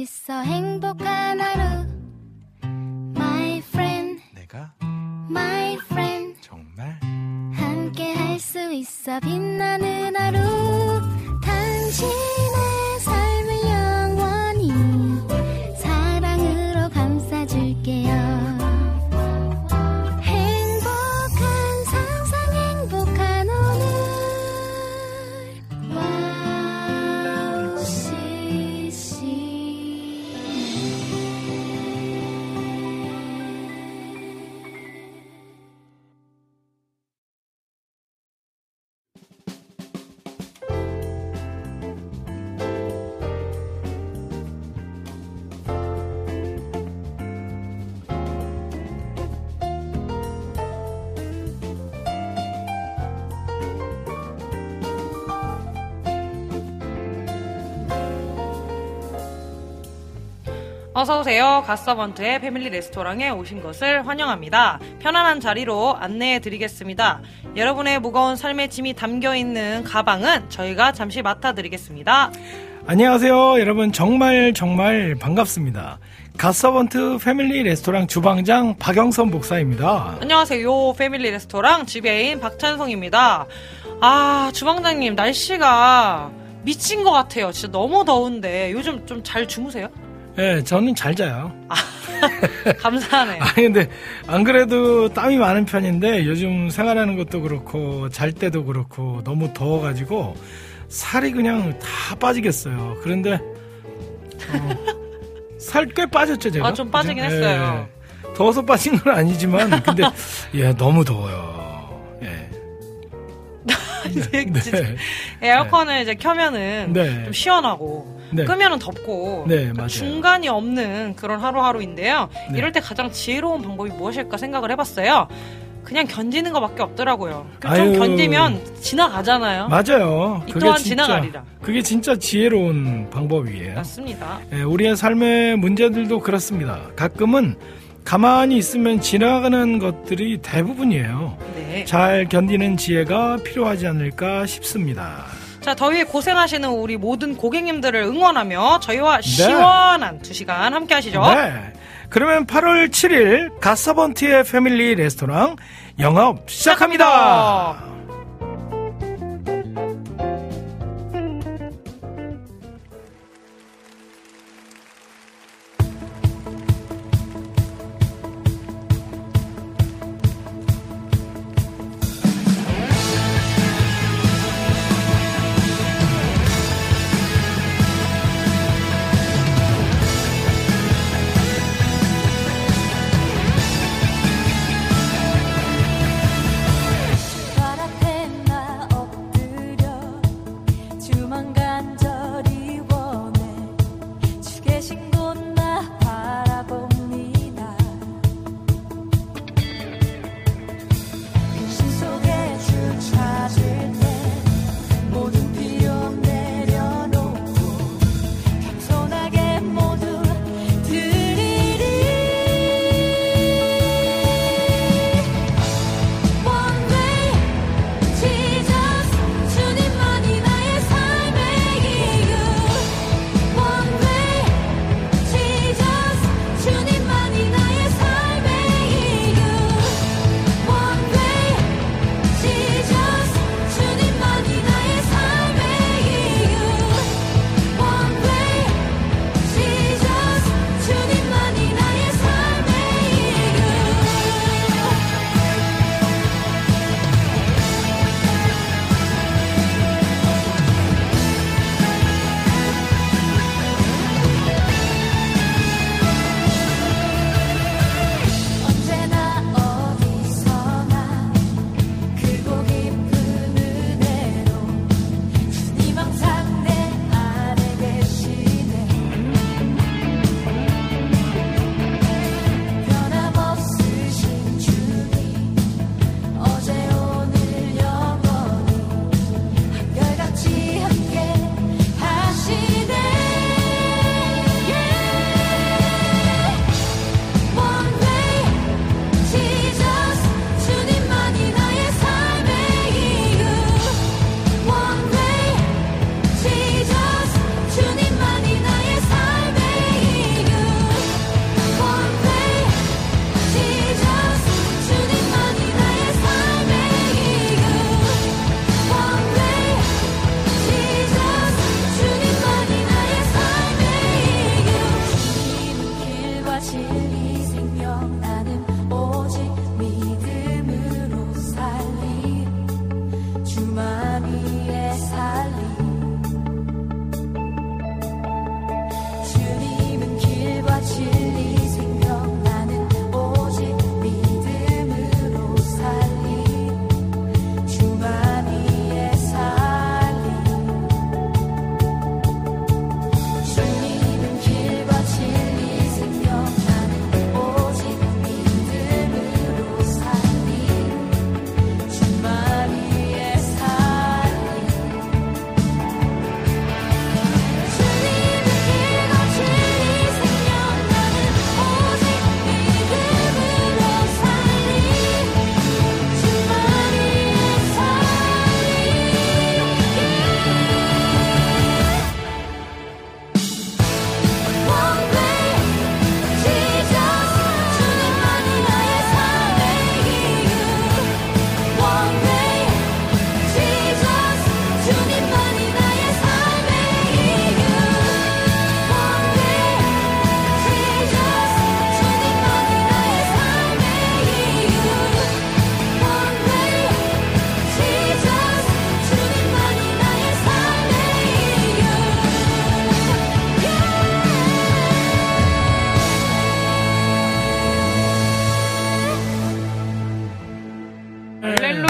있어 행복한 하루 My friend 내가 My friend 정말 함께 할 수 있어 빛나는 하루 당신의 삶을 영원히 사랑으로 감싸줄게요 어서오세요. 갓서번트의 패밀리 레스토랑에 오신 것을 환영합니다. 편안한 자리로 안내해드리겠습니다. 여러분의 무거운 삶의 짐이 담겨있는 가방은 저희가 잠시 맡아드리겠습니다. 안녕하세요. 여러분 정말 반갑습니다. 갓서번트 패밀리 레스토랑 주방장 박영선 목사입니다. 안녕하세요. 패밀리 레스토랑 지배인 박찬송입니다. 아, 주방장님 날씨가 미친 것 같아요. 진짜 너무 더운데 요즘 좀 잘 주무세요? 네, 저는 잘 자요. 아, 감사하네요. 아니, 근데, 안 그래도 땀이 많은 편인데, 요즘 생활하는 것도 그렇고, 잘 때도 그렇고, 너무 더워가지고, 살이 그냥 다 빠지겠어요. 그런데, 살 꽤 빠졌죠, 제가? 좀 빠지긴 했어요. 예, 더워서 빠진 건 아니지만, 근데, 예, 너무 더워요. 예. 네. 에어컨을 이제 켜면은 네. 좀 시원하고, 네. 끄면은 덥고 네, 맞아요. 중간이 없는 그런 하루하루인데요. 네. 이럴 때 가장 지혜로운 방법이 무엇일까 생각을 해봤어요. 그냥 견디는 것밖에 없더라고요. 좀 아유. 견디면 지나가잖아요. 맞아요. 이 또한 지나가리라. 그게 진짜 지혜로운 방법이에요. 맞습니다. 예, 우리의 삶의 문제들도 그렇습니다. 가끔은 가만히 있으면 지나가는 것들이 대부분이에요. 네. 잘 견디는 지혜가 필요하지 않을까 싶습니다. 자, 더위에 고생하시는 우리 모든 고객님들을 응원하며 저희와 시원한 2시간 함께 하시죠. 네. 그러면 8월 7일 갓서번트의 패밀리 레스토랑 영업 시작합니다.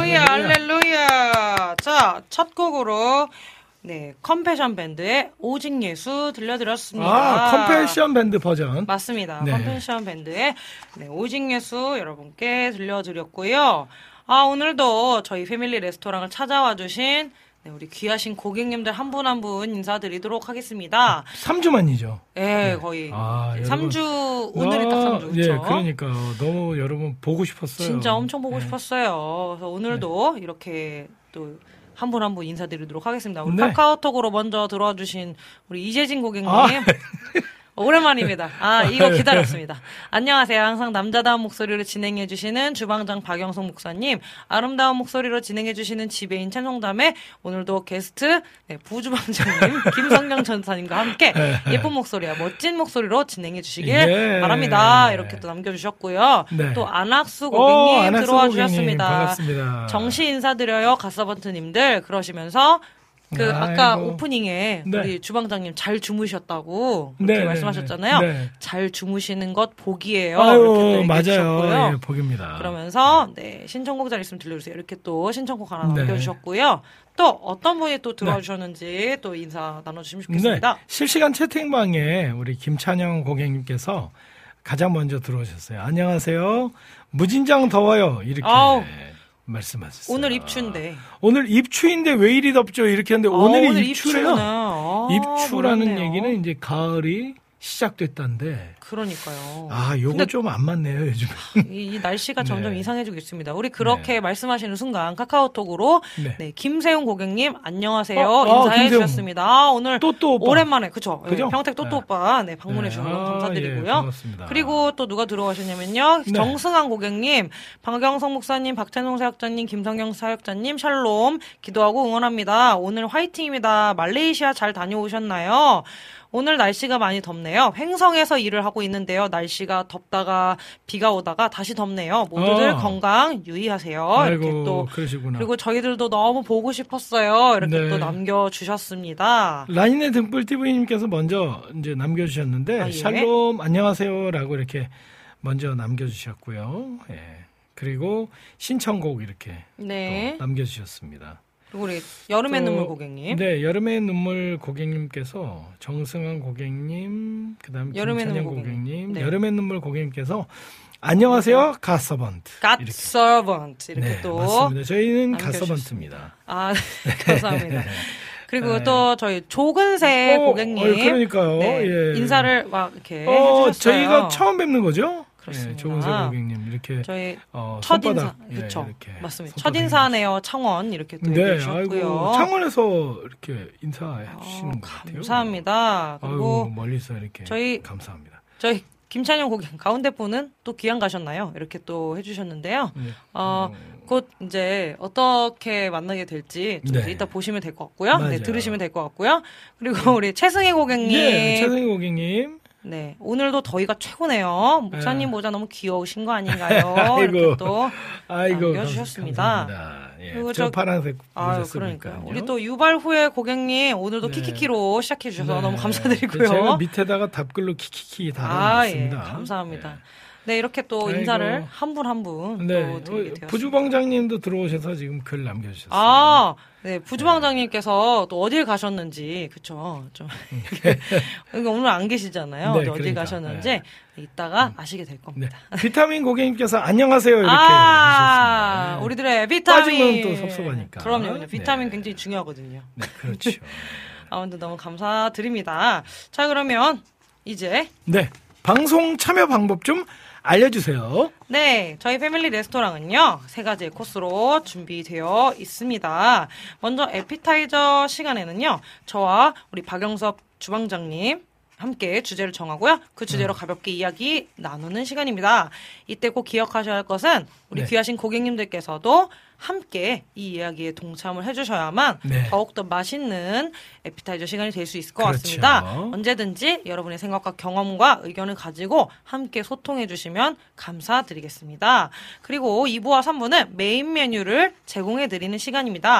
할렐루야, 할렐루야. 자, 첫 곡으로 네, 컴패션 밴드의 오직 예수 들려드렸습니다. 아, 컴패션 밴드 버전. 맞습니다. 네. 컴패션 밴드의 네, 오직 예수 여러분께 들려드렸고요. 아, 오늘도 저희 패밀리 레스토랑을 찾아와 주신 네, 우리 귀하신 고객님들 한 분 한 분 인사드리도록 하겠습니다. 3주 만이죠. 네, 거의. 아, 3주, 오늘이 딱 3주. 예, 그렇죠? 그러니까 너무 여러분 보고 싶었어요. 진짜 엄청 보고 네. 싶었어요. 그래서 오늘도 이렇게 또 한 분 한 분 인사드리도록 하겠습니다. 우리 네. 카카오톡으로 먼저 들어와 주신 우리 이재진 고객님. 아. 오랜만입니다. 아, 이거 기다렸습니다. 안녕하세요. 항상 남자다운 목소리로 진행해주시는 주방장 박영성 목사님, 아름다운 목소리로 진행해주시는 지배인 찬송담에 오늘도 게스트 네, 부주방장님 김성경 전사님과 함께 예쁜 목소리와 멋진 목소리로 진행해주시길 예. 바랍니다. 이렇게 또 남겨주셨고요. 네. 또 안학수 고객님 안학수 들어와 고객님, 주셨습니다. 반갑습니다. 정시 인사드려요, 가서번트님들. 그러시면서 그 아까 아이고. 오프닝에 네. 우리 주방장님 잘 주무셨다고 그렇게 네, 말씀하셨잖아요. 네. 잘 주무시는 것 복이에요. 아유, 이렇게 또 맞아요. 얘기해주셨고요. 예, 복입니다. 그러면서 네 신청곡 잘 있으면 들려주세요. 이렇게 또 신청곡 하나 네. 남겨주셨고요. 또 어떤 분이 또 들어와 주셨는지 또 인사 나눠주시면 좋겠습니다. 네, 실시간 채팅방에 우리 김찬영 고객님께서 가장 먼저 들어오셨어요. 안녕하세요. 무진장 더워요. 이렇게 아우. 말씀하셨어요. 오늘 입추인데. 오늘 입추인데 왜 이리 덥죠? 이렇게 하는데 오늘 입추래요. 입추구나. 입추라는 몰랐네요. 얘기는 이제 가을이 시작됐다는데. 그러니까요. 아, 요거 근데 좀 안 맞네요, 요즘. 이 날씨가 점점 네. 이상해지고 있습니다. 우리 그렇게 말씀하시는 순간 카카오톡으로 네. 네, 김세용 고객님 안녕하세요 인사해 김세용. 주셨습니다. 아, 오늘 또또 오빠. 오랜만에 그죠? 그죠? 평택 또또 네. 오빠 네, 방문해 주셔서 네. 너무 아, 감사드리고요. 예, 반갑습니다. 그리고 또 누가 들어가셨냐면요. 네. 정승환 고객님, 박영성 목사님, 박찬용 사역자님, 김성경 사역자님 샬롬 기도하고 응원합니다. 오늘 화이팅입니다. 말레이시아 잘 다녀오셨나요? 오늘 날씨가 많이 덥네요. 횡성에서 일을 하고 있는데요. 날씨가 덥다가 비가 오다가 다시 덥네요. 모두들 건강 유의하세요. 아이고, 이렇게 또 그러시구나. 그리고 저희들도 너무 보고 싶었어요. 이렇게 네. 또 남겨주셨습니다. 라인의 등불 TV님께서 먼저 이제 남겨주셨는데, 아, 예. 샬롬 안녕하세요라고 이렇게 먼저 남겨주셨고요. 예. 그리고 신청곡 이렇게 네. 또 남겨주셨습니다. 그리고 우리 여름의 또, 눈물 고객님. 네, 여름의 눈물 고객님께서 정승환 고객님, 그다음 여름의 김찬영 눈물 고객님. 고객님, 네. 여름의 눈물 고객님께서 안녕하세요, 갓서번트. 갓 서번트 이렇게 네, 또 맞습니다. 저희는 남겨주셨습니다. 갓서번트입니다. 아, 네, 감사합니다. 그리고 네. 또 저희 조근세 고객님 그러니까요. 네, 예. 인사를 막 이렇게 해주셨어요. 저희가 처음 뵙는 거죠? 그렇습니다. 예, 조은세 고객님 이렇게 저희 손바닥, 첫인사 그렇죠. 이렇게 맞습니다. 손바닥 첫인사네요. 창원 이렇게 또 네, 얘기해 주셨고요. 아이고, 창원에서 이렇게 인사해 주시는 것 같아요. 감사합니다. 그리고 아이고, 멀리서 이렇게 저희- 감사합니다. 저희 김찬영 고객 가운데 분은 또 귀향 가셨나요? 이렇게 또 해주셨는데요. 네. 곧 이제 어떻게 만나게 될지 좀 네. 이따 보시면 될 것 같고요. 네, 맞아요. 들으시면 될 것 같고요. 그리고 우리 최승희 고객님. 네, 최승희 고객님. 네, 오늘도 더위가 최고네요. 목사님 네. 모자 너무 귀여우신 거 아닌가요? 아이고. 이렇게 또 아이고, 남겨주셨습니다. 감사합니다. 예, 그리고 저 저- 파란색 아유, 보셨으니까요. 그러니까요. 우리 또 유발 후에 고객님 오늘도 네. 키키키로 시작해 주셔서 네. 너무 감사드리고요. 제가 밑에다가 답글로 키키키 아, 예, 달아놨습니다. 감사합니다. 네, 이렇게 또 아이고. 인사를 한 분 한 분 네, 또 드리게 되었습니다. 부주방장님도 들어오셔서 지금 글 남겨주셨어요. 아, 네, 부주방장님께서 또 어딜 가셨는지, 그쵸. 좀, 그러니까 오늘 안 계시잖아요. 네, 어디 그러니까, 가셨는지, 네. 이따가 아시게 될 네. 겁니다. 비타민 고객님께서 안녕하세요 이렇게 아, 해주셨습니다. 우리들의 비타민. 빠지면 또 섭섭하니까. 그럼요. 비타민 네. 굉장히 중요하거든요. 네, 그렇죠. 아무튼 너무 감사드립니다. 자, 그러면 이제 네, 방송 참여 방법 좀 알려주세요. 네, 저희 패밀리 레스토랑은요, 3가지의 코스로 준비되어 있습니다. 먼저 에피타이저 시간에는요, 저와 우리 박영섭 주방장님 함께 주제를 정하고요. 그 주제로 가볍게 이야기 나누는 시간입니다. 이때 꼭 기억하셔야 할 것은 우리 네. 귀하신 고객님들께서도 함께 이 이야기에 동참을 해주셔야만 네. 더욱더 맛있는 에피타이저 시간이 될 수 있을 것 그렇죠. 같습니다. 언제든지 여러분의 생각과 경험과 의견을 가지고 함께 소통해 주시면 감사드리겠습니다. 그리고 2부와 3부는 메인 메뉴를 제공해 드리는 시간입니다.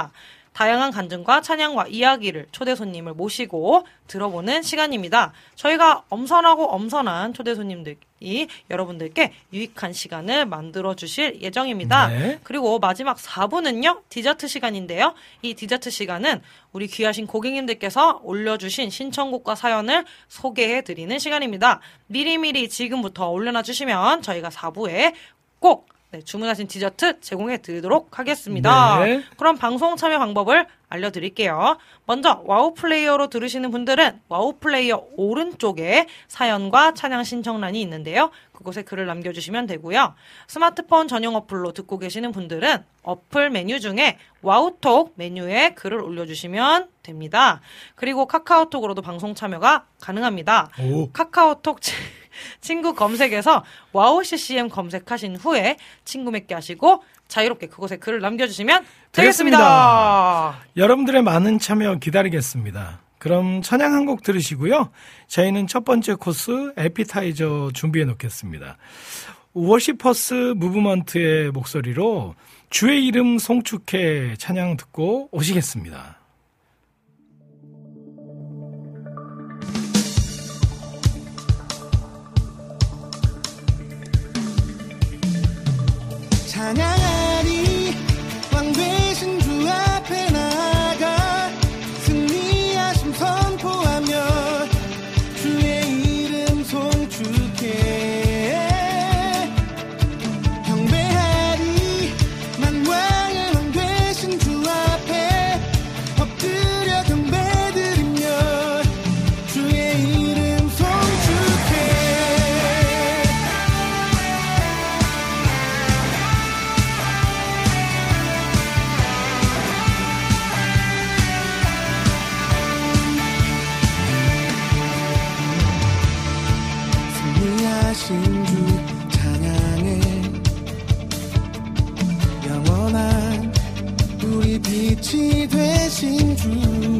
다양한 간증과 찬양과 이야기를 초대 손님을 모시고 들어보는 시간입니다. 저희가 엄선하고 엄선한 초대 손님들이 여러분들께 유익한 시간을 만들어 주실 예정입니다. 네. 그리고 마지막 4부는요. 디저트 시간인데요. 이 디저트 시간은 우리 귀하신 고객님들께서 올려주신 신청곡과 사연을 소개해 드리는 시간입니다. 미리미리 지금부터 올려놔 주시면 저희가 4부에 꼭 주문하신 디저트 제공해 드리도록 하겠습니다. 네. 그럼 방송 참여 방법을 알려드릴게요. 먼저 와우 플레이어로 들으시는 분들은 와우 플레이어 오른쪽에 사연과 찬양 신청란이 있는데요. 그곳에 글을 남겨주시면 되고요. 스마트폰 전용 어플로 듣고 계시는 분들은 어플 메뉴 중에 와우톡 메뉴에 글을 올려주시면 됩니다. 그리고 카카오톡으로도 방송 참여가 가능합니다. 오. 카카오톡 친구 검색에서 와우 CCM 검색하신 후에 친구 맺기 하시고 자유롭게 그곳에 글을 남겨주시면 되겠습니다. 여러분들의 많은 참여 기다리겠습니다. 그럼 찬양 한 곡 들으시고요. 저희는 첫 번째 코스 에피타이저 준비해 놓겠습니다. 워시퍼스 무브먼트의 목소리로 주의 이름 송축해 찬양 듣고 오시겠습니다. 찬양하리 왕 되신 주 앞에 나아가 승리하심 선포하며 주의 이름 송축해 경배하리 만왕의 왕 되신 주 앞에 엎드려 경배드리며 주의 이름 송축해 승리하신 주 찬양해 영원한 우리 빛이 되신 주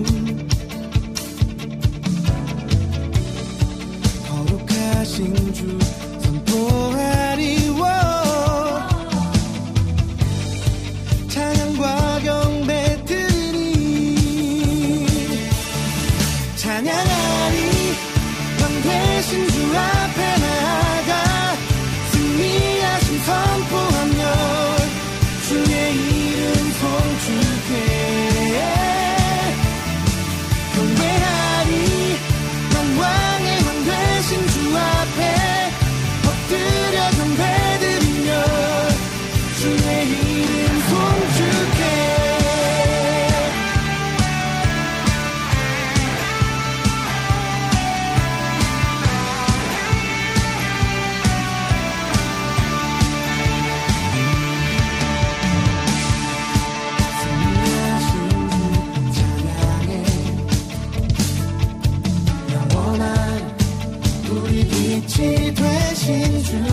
거룩하신 주 선포하리워 찬양과 경배 드리니 찬양하리 왕 되신 주 앞에 나아가 승리하심 선포하며 주의 이름 송축해 경배하리 만왕의 왕 되신 주 앞에 엎드려 경배드리며 주의 이름 송축해 빛이 되신 주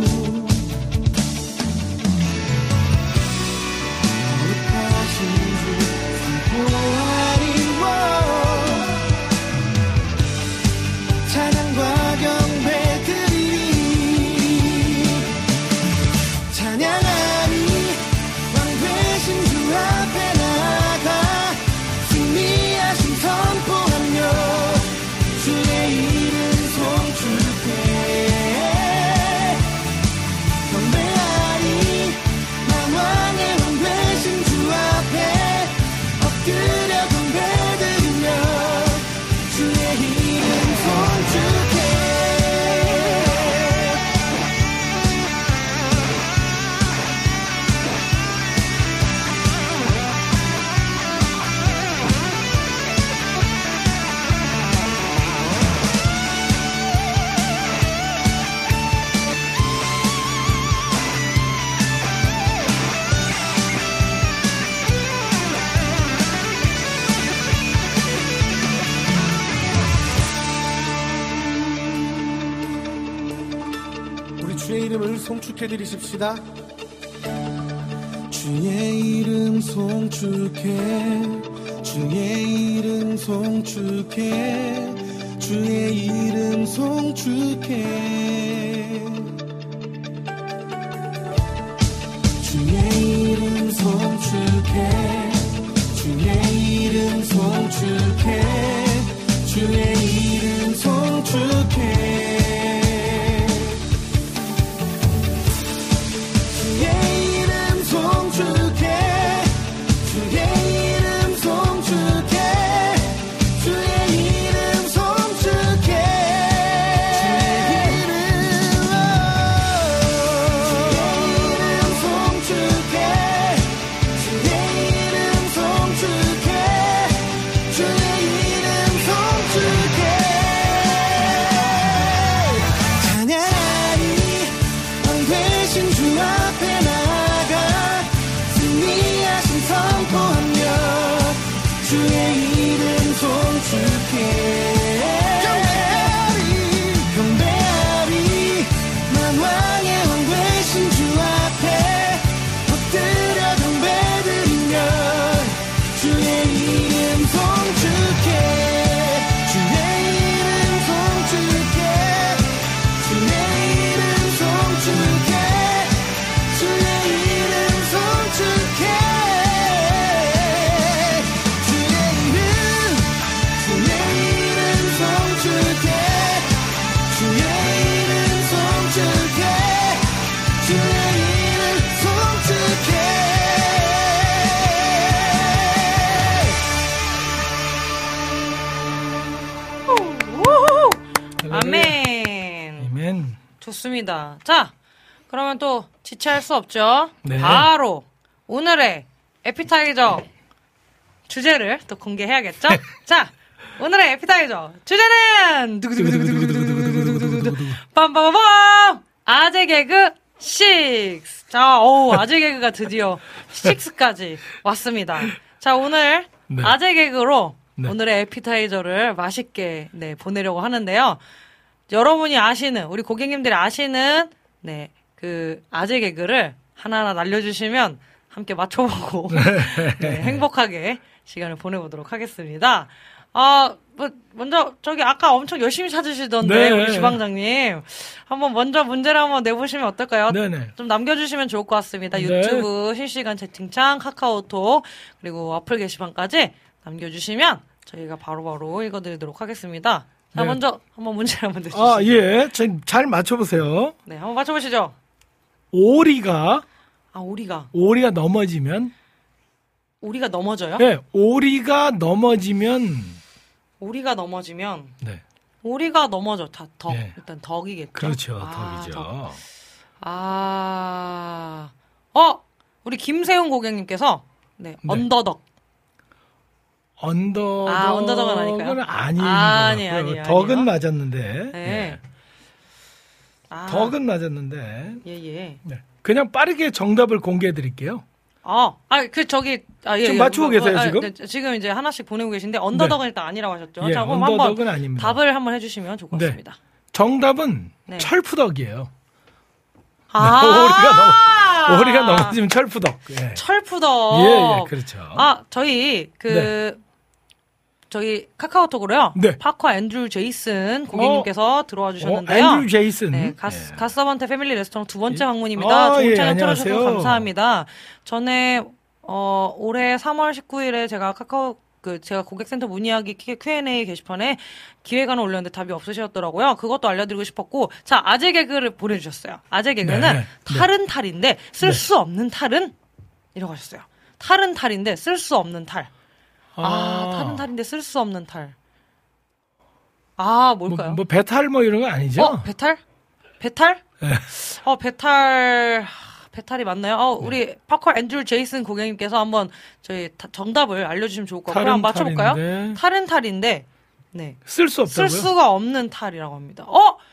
거룩하신 주 선포하리워 찬양과 경배 드리니 찬양하리 왕 되신 주 앞에 나아가 승리하심 선포하며 주의 이름 송축해 경배하리 만왕의 왕 되신 주 앞에 엎드려 경배드리며 주의 이름 송축해 주의 이름을 송축해드리십시다. 주의 이름 송축해 주의 이름 송축해 주의 이름 송축해 주의 이름 송축해 주의 선포하며 주의 이름 송축해 경배하리 난 왕의 왕 되신 주 앞에 엎드려 경배드리며 주의 이름 송축해 주의 이름 송축해 주의 이름 송축해 주의 이름 송축해 주의 이름 송축해 주의 이름 송축해 주의 이름 송축해 우후! 아멘. 아멘. 좋습니다. 자, 그러면 또 지체할 수 없죠. 네. 바로 오늘의 에피타이저 주제를 또 공개해야겠죠. 자, 오늘의 에피타이저 주제는 빰빰빰빰 아재 개그 6. 자, 아재 개그가 드디어 6까지 왔습니다. 자, 오늘 네. 아재 개그로 네. 오늘의 에피타이저를 맛있게 보내려고 하는데요. 여러분이 아시는, 우리 고객님들이 아시는 그 아재 개그를 하나하나 날려주시면 함께 맞춰보고 행복하게 시간을 보내보도록 하겠습니다. 먼저 저기 아까 엄청 열심히 찾으시던데 네. 우리 주방장님 한번 먼저 문제를 한번 내보시면 어떨까요? 네네. 좀 남겨주시면 좋을 것 같습니다. 네. 유튜브 실시간 채팅창, 카카오톡 그리고 어플 게시판까지 남겨주시면 저희가 바로바로 읽어드리도록 하겠습니다. 자, 네. 먼저 한번 문제를 한번 내주시죠. 예. 잘 맞춰보세요. 네, 한번 맞춰보시죠. 오리가 오리가 넘어지면, 넘어져요? 네, 오리가 넘어지면, 네. 오리가 넘어져. 덕. 네. 일단 덕이겠죠. 그렇죠. 덕. 덕이죠. 우리 김세훈 고객님께서 언더덕. 언더덕은 아닐까요? 아니에요. 덕은 맞았는데. 네. 덕은 맞았는데. 예. 네. 그냥 빠르게 정답을 공개해 드릴게요. 지금 맞추고 계세요, 지금? 네, 지금 이제 하나씩 보내고 계신데, 언더덕은 일단 아니라고 하셨죠? 예, 자, 그럼 언더덕은 한번 아닙니다. 답을 한번 해주시면 좋을 것 네. 같습니다. 정답은 네. 철푸덕이에요. 아! 오리가 넘어지면 철푸덕. 예. 철푸덕. 예, 그렇죠. 저희 카카오톡으로요. 네. 파커 앤드류 제이슨 고객님께서 들어와 주셨는데요. 앤드류 제이슨. 네, 예. 갓서번트 패밀리 레스토랑 두 번째 방문입니다. 좋은 찬양 틀어주셔서 안녕하세요. 감사합니다. 전에 올해 3월 19일에 제가 제가 고객센터 문의하기 Q&A 게시판에 기획안을 올렸는데 답이 없으셨더라고요. 그것도 알려드리고 싶었고, 자, 아재 개그를 보내주셨어요. 아재 개그는 탈은 탈인데 쓸 수 없는 탈은? 이라고 하셨어요. 탈은 탈인데 쓸 수 없는 탈. 탈은 탈인데 쓸 수 없는 탈. 뭘까요? 배탈 이런 거 아니죠? 배탈? 배탈? 네. 배탈이 맞나요? 우리 파커 앤드류 제이슨 고객님께서 한번 저희 정답을 알려주시면 좋을 것 같고요. 한번 맞춰볼까요? 탈은 탈인데, 네. 쓸 수 없다고요? 쓸 수가 없는 탈이라고 합니다.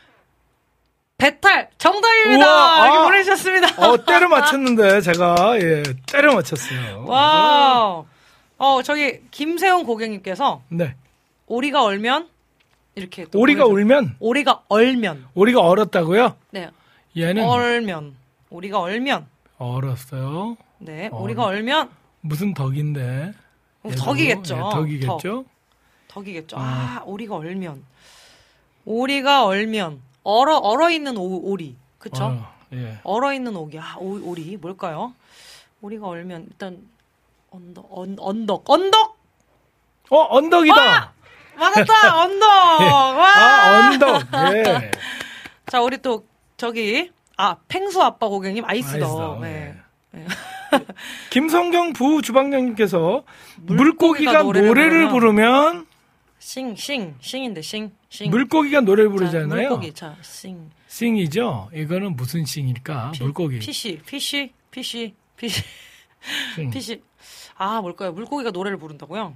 배탈! 정답입니다! 우와, 이렇게 보내주셨습니다. 때려 맞췄는데, 제가, 때려 맞췄어요. 와우. 저기, 김세훈 고객님께서, 네. 오리가 얼면, 이렇게. 오리가 울면? 오리가 얼면. 오리가 얼었다고요? 네. 얘는? 얼면. 오리가 얼면. 얼었어요. 네. 오리가 얼면. 무슨 덕인데? 덕이겠죠. 덕이겠죠? 덕이겠죠. 오리가 얼면. 오리가 얼면. 얼어있는 오리. 그쵸? 예. 얼어있는 오기. 오리. 뭘까요? 오리가 얼면, 일단, 언덕. 언덕이다! 맞았다! 언덕! 예. 와! 언덕. 예. 자, 우리 또, 펭수 아빠 고객님, 아이스덕. 네. 예. 김성경 부주방장님께서 물고기가 노래를 부르면 싱인데, 싱. 물고기가 노래를 부르잖아요. 자, 물고기, 자, 싱. 싱이죠? 이거는 무슨 싱일까? 물고기. 피시. 싱. 피시. 뭘까요? 물고기가 노래를 부른다고요?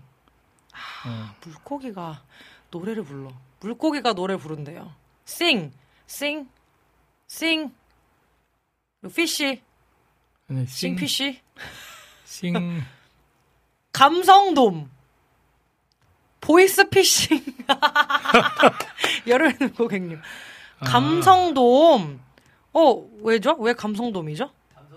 물고기가 노래를 불러. 물고기가 노래를 부른대요. 싱. 그리고 피시. 네, 싱피시. 싱. 감성돔. 보이스피싱. 여름에는 고객님. 감성돔. 왜죠? 왜 감성돔이죠?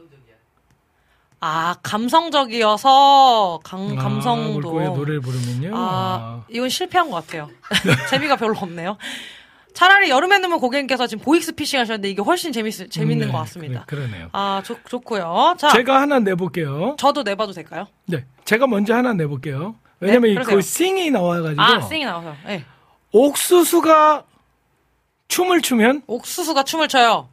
감성적이어서 감성돔. 물고기 노래를 부르면요. 이건 실패한 것 같아요. 재미가 별로 없네요. 차라리 여름에 넣으면 고객님께서 지금 보이스피싱 하셨는데 이게 훨씬 재밌는 것 같습니다. 그러네요. 좋고요. 자, 제가 하나 내볼게요. 저도 내봐도 될까요? 네, 제가 먼저 하나 내볼게요. 왜냐면 네, 그 싱이 나와가지고. 싱이 나와서. 네. 옥수수가 춤을 추면? 옥수수가 춤을 춰요.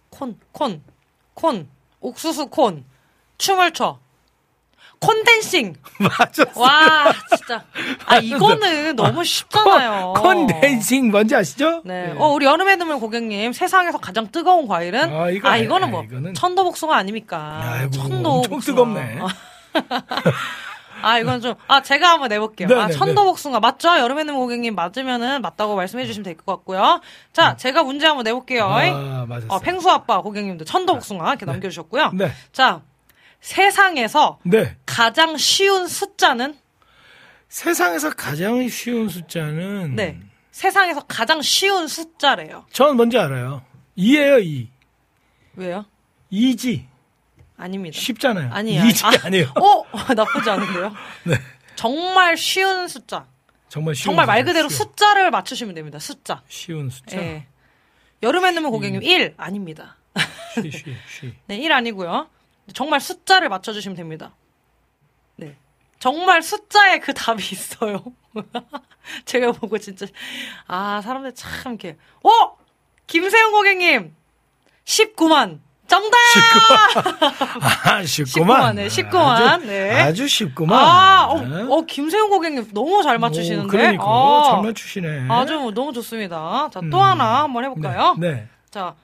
옥수수 콘. 춤을 춰. 콘댄싱. 맞았어요. 와, 진짜. 이거는 너무 쉽잖아요. 콘댄싱 뭔지 아시죠? 네. 우리 여름에 넣으면 고객님, 세상에서 가장 뜨거운 과일은? 이거는 이거는 천도복숭아 아닙니까? 아이고, 천도복숭아. 엄청 뜨겁네. 이건 좀, 제가 한번 내볼게요. 네네네. 천도복숭아. 맞죠? 여름에 넣으면 고객님 맞으면은 맞다고 말씀해 주시면 될 것 같고요. 자, 제가 문제 한번 내볼게요. 맞았어요. 펭수 아빠 고객님도 천도복숭아 이렇게 남겨주셨고요. 네. 자, 세상에서 네. 가장 쉬운 숫자는? 세상에서 가장 쉬운 숫자는? 네. 세상에서 가장 쉬운 숫자래요. 전 뭔지 알아요. 2예요, 2. 왜요? 2지. 아닙니다. 쉽잖아요. 아니에요. 2지 아니에요. 나쁘지 않은데요? 네. 정말 쉬운 숫자. 정말 말 그대로 숫자를 맞추시면 됩니다. 숫자. 쉬운 숫자. 네. 여름에 넣으면 고객님 1 아닙니다. 쉬. 네, 1 아니고요. 정말 숫자를 맞춰주시면 됩니다. 네. 정말 숫자에 그 답이 있어요. 제가 보고 진짜, 사람들 참 이렇게, 김세훈 고객님! 19만! 정답! 19만. 19만, 네, 19만. 네. 아주 쉽구만. 김세훈 고객님 너무 잘 맞추시는데? 그러니까. 잘 맞추시네. 아주 너무 좋습니다. 자, 또 하나 한번 해볼까요? 네. 자,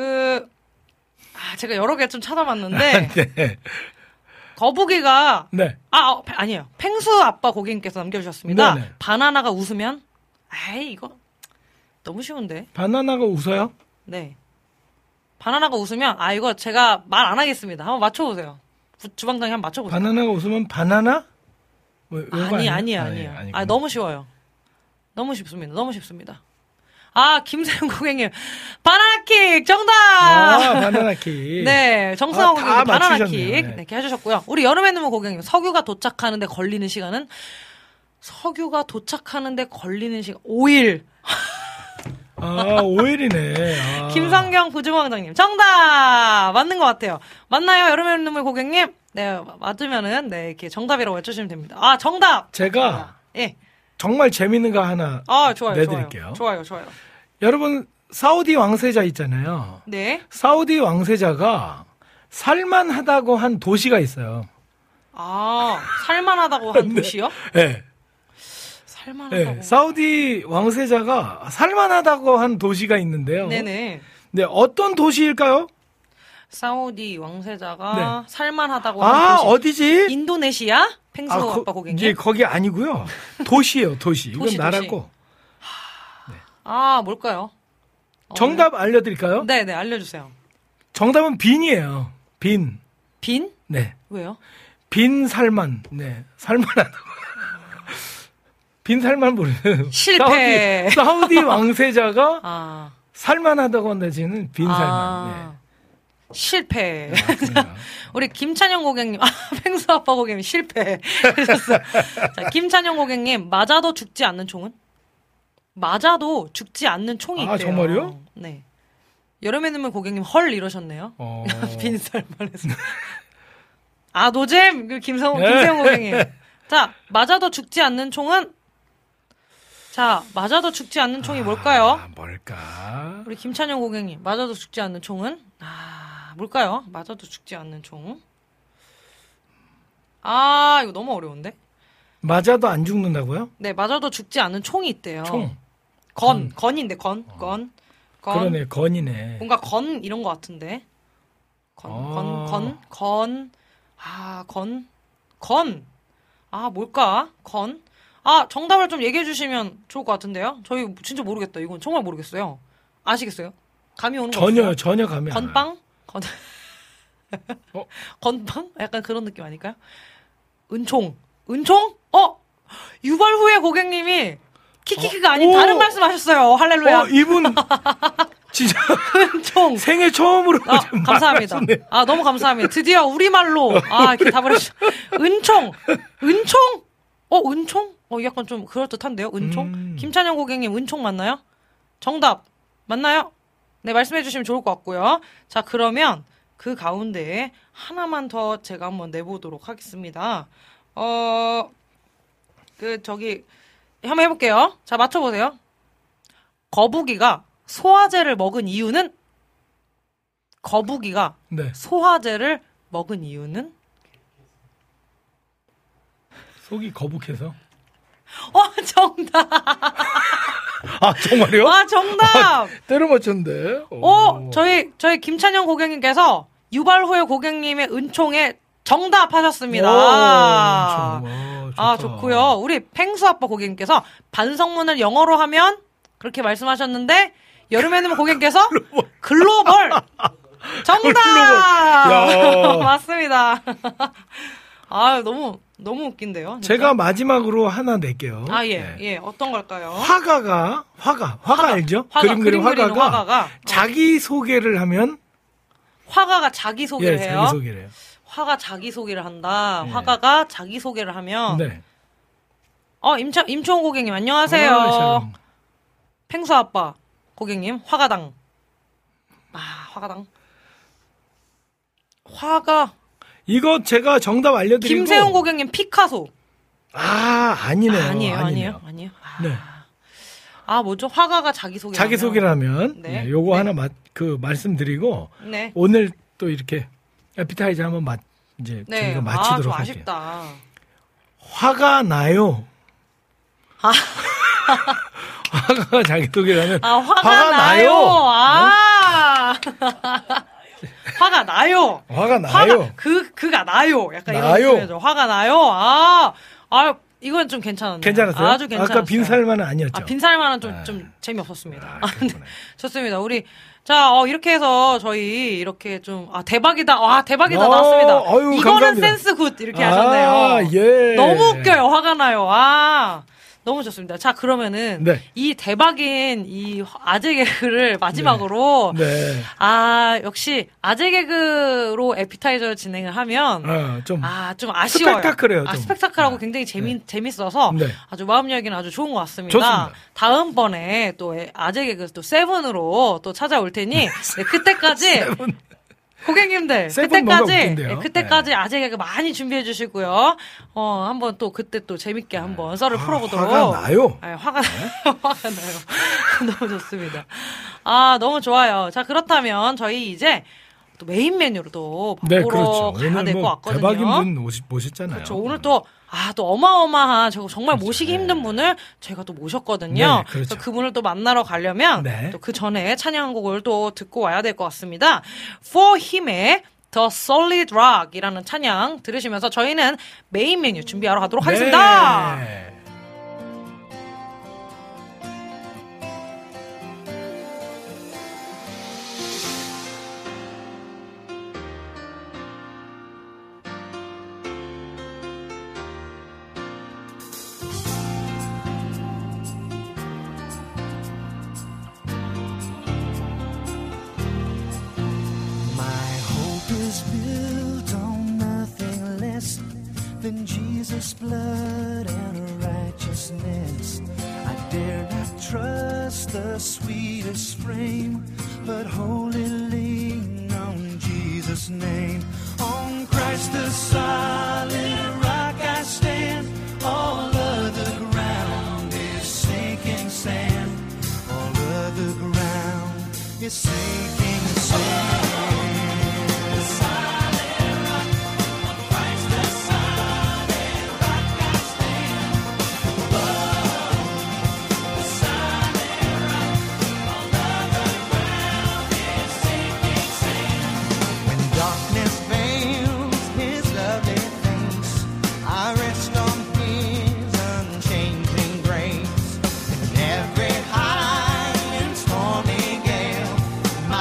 제가 여러 개 좀 찾아봤는데. 네. 거북이가. 네. 아니에요. 펭수 아빠 고객님께서 남겨주셨습니다. 네네. 바나나가 웃으면? 이거 너무 쉬운데. 바나나가 웃어요? 네. 바나나가 웃으면, 이거 제가 말 안 하겠습니다. 한번 맞춰보세요. 주방장님 한번 맞춰보세요. 바나나가 웃으면 바나나? 아니에요. 너무 쉬워요. 너무 쉽습니다. 너무 쉽습니다. 김세훈 고객님. 바나나킥! 정답! 바나나킥. 네. 정승환 고객님. 바나나킥. 네. 이렇게 해주셨고요. 우리 여름에 넣으면 고객님. 석유가 도착하는데 걸리는 시간은? 석유가 도착하는데 걸리는 시간. 5일. 5일이네. 김성경 부주방장님. 정답! 맞는 것 같아요. 맞나요? 여름에 넣으면 고객님? 네. 맞으면은, 네. 이렇게 정답이라고 해주시면 됩니다. 정답! 제가. 예. 정말 재밌는 거 하나 좋아요, 내드릴게요. 좋아요. 여러분 사우디 왕세자 있잖아요. 네. 사우디 왕세자가 살만하다고 한 도시가 있어요. 살만하다고 한 도시요? 네. 살만하다고. 네. 사우디 왕세자가 살만하다고 한 도시가 있는데요. 네네. 네, 어떤 도시일까요? 사우디 왕세자가 살만하다고 한 도시. 어디지? 인도네시아? 펭수 아빠 고객님. 이제 거기 아니고요. 도시예요, 도시. 이건 나라고. 뭘까요? 정답 알려드릴까요? 네네, 알려주세요. 정답은 빈이에요. 빈. 빈? 네. 왜요? 빈 살만. 네. 살만하다고. 빈 살만 모르는. 실패. 사우디 왕세자가 살만하다고 한다지는 빈 살만. 네. 실패. 우리 김찬영 고객님, 펭수 아빠 고객님 실패. 그러셨어요. 자, 김찬영 고객님, 맞아도 죽지 않는 총은? 맞아도 죽지 않는 총이 있대요. 정말요? 네. 여름에 넣으면 고객님 헐 이러셨네요. 빈살만해서. 노잼! 김세훈 고객님. 자, 맞아도 죽지 않는 총은? 자, 맞아도 죽지 않는 총이 뭘까요? 뭘까? 우리 김찬영 고객님, 맞아도 죽지 않는 총은? 뭘까요? 맞아도 죽지 않는 총. 이거 너무 어려운데? 맞아도 안 죽는다고요? 네, 맞아도 죽지 않는 총이 있대요. 총. 건인데, 건. 그러네, 건이네. 뭔가 건, 이런 것 같은데. 뭘까? 건. 정답을 좀 얘기해 주시면 좋을 것 같은데요? 저희 진짜 모르겠다. 이건 정말 모르겠어요. 아시겠어요? 감이 오는 거 없어요? 전혀 감이 안 와요. 건빵? 건빵? 약간 그런 느낌 아닐까요? 은총? 유발 후에 고객님이 키키키가 아닌 다른 말씀하셨어요. 할렐루야. 이분 진짜 은총. 생애 처음으로 감사합니다. 너무 감사합니다. 드디어 우리말로 이렇게 답을 해주셨. 은총. 은총? 약간 좀 그럴듯한데요. 은총? 김찬영 고객님 은총 맞나요? 정답 맞나요? 네, 말씀해 주시면 좋을 것 같고요. 자, 그러면 그 가운데 하나만 더 제가 한번 내보도록 하겠습니다. 한번 해볼게요. 자, 맞춰보세요. 거북이가 소화제를 먹은 이유는? 네. 소화제를 먹은 이유는? 속이 거북해서? 정답! 정말요? 정답! 때려 맞췄는데. 저희 김찬영 고객님께서 유발 후에 고객님의 은총에 정답하셨습니다. 좋다. 좋고요. 우리 팽수 아빠 고객님께서 반성문을 영어로 하면 그렇게 말씀하셨는데 여름에는 고객님께서 글로벌 정답. 맞습니다. 너무 웃긴데요. 진짜? 제가 마지막으로 하나 낼게요. 예. 어떤 걸까요? 화가 알죠? 그림 그리는 화가가 자기 소개를 하면 화가가 자기 소개를 해요. 자기 소개를 해요. 화가 자기 소개를 한다. 화가가 자기 소개를 하면. 네. 임초원 고객님 안녕하세요. 팽수 아빠 고객님 화가당. 화가당. 화가. 이거 제가 정답 알려드리고. 김세훈 고객님 피카소. 아니네요. 아니에요. 네. 뭐죠? 화가가 자기 소개를 자기 소개를 하면 네. 요거 하나 말씀드리고 네. 오늘 또 이렇게 에피타이저 한번 저희가 마치도록 좀 할게요. 아쉽다. 화가 나요. 화가가 자기 소개를 하면 화가 나요. 화가 나요. 그가 나요. 약간 이런 느낌이죠. 화가 나요. 이건 좀 괜찮았네요. 괜찮았어요? 아주 괜찮았어요. 아까 빈살만은 아니었죠. 빈살만은 좀 재미없었습니다. 좋습니다. 우리 이렇게 해서 저희 이렇게 좀 대박이다 나왔습니다. 이거는 감사합니다. 센스 굿 이렇게 하셨네요. 예. 너무 웃겨요. 화가 나요. 너무 좋습니다. 자, 그러면은 이 대박인 이 아재 개그를 마지막으로 역시 아재 개그로 에피타이저 진행을 하면 좀 아쉬워요. 스펙타클해요. 스펙타클하고 굉장히 재밌어서 아주 마음 열기는 아주 좋은 것 같습니다. 좋습니다. 다음번에 또 아재 개그 또 7으로 또 찾아올 테니 그때까지 고객님들 그때까지 아재 개그 많이 준비해 주시고요. 한번 또 그때 또 재밌게 한번 썰을 풀어보도록. 화가 나요. 화가 나요. 너무 좋습니다. 너무 좋아요. 자, 그렇다면 저희 이제 또 메인 메뉴로 또 바꾸러 가야 될 것 같거든요. 대박인 분 모셨잖아요. 그렇죠. 오늘 또 어마어마한 정말 모시기 힘든 분을 저희가 또 모셨거든요. 그래서 그분을 또 만나러 가려면 또 그 전에 찬양 한 곡을 또 듣고 와야 될 것 같습니다. For Him의 The Solid Rock이라는 찬양 들으시면서 저희는 메인 메뉴 준비하러 가도록 하겠습니다. Than Jesus' blood and righteousness. I dare not trust the sweetest frame, but wholly lean on Jesus' name. On Christ the solid rock I stand. All other ground is sinking sand. All other ground is sinking sand. My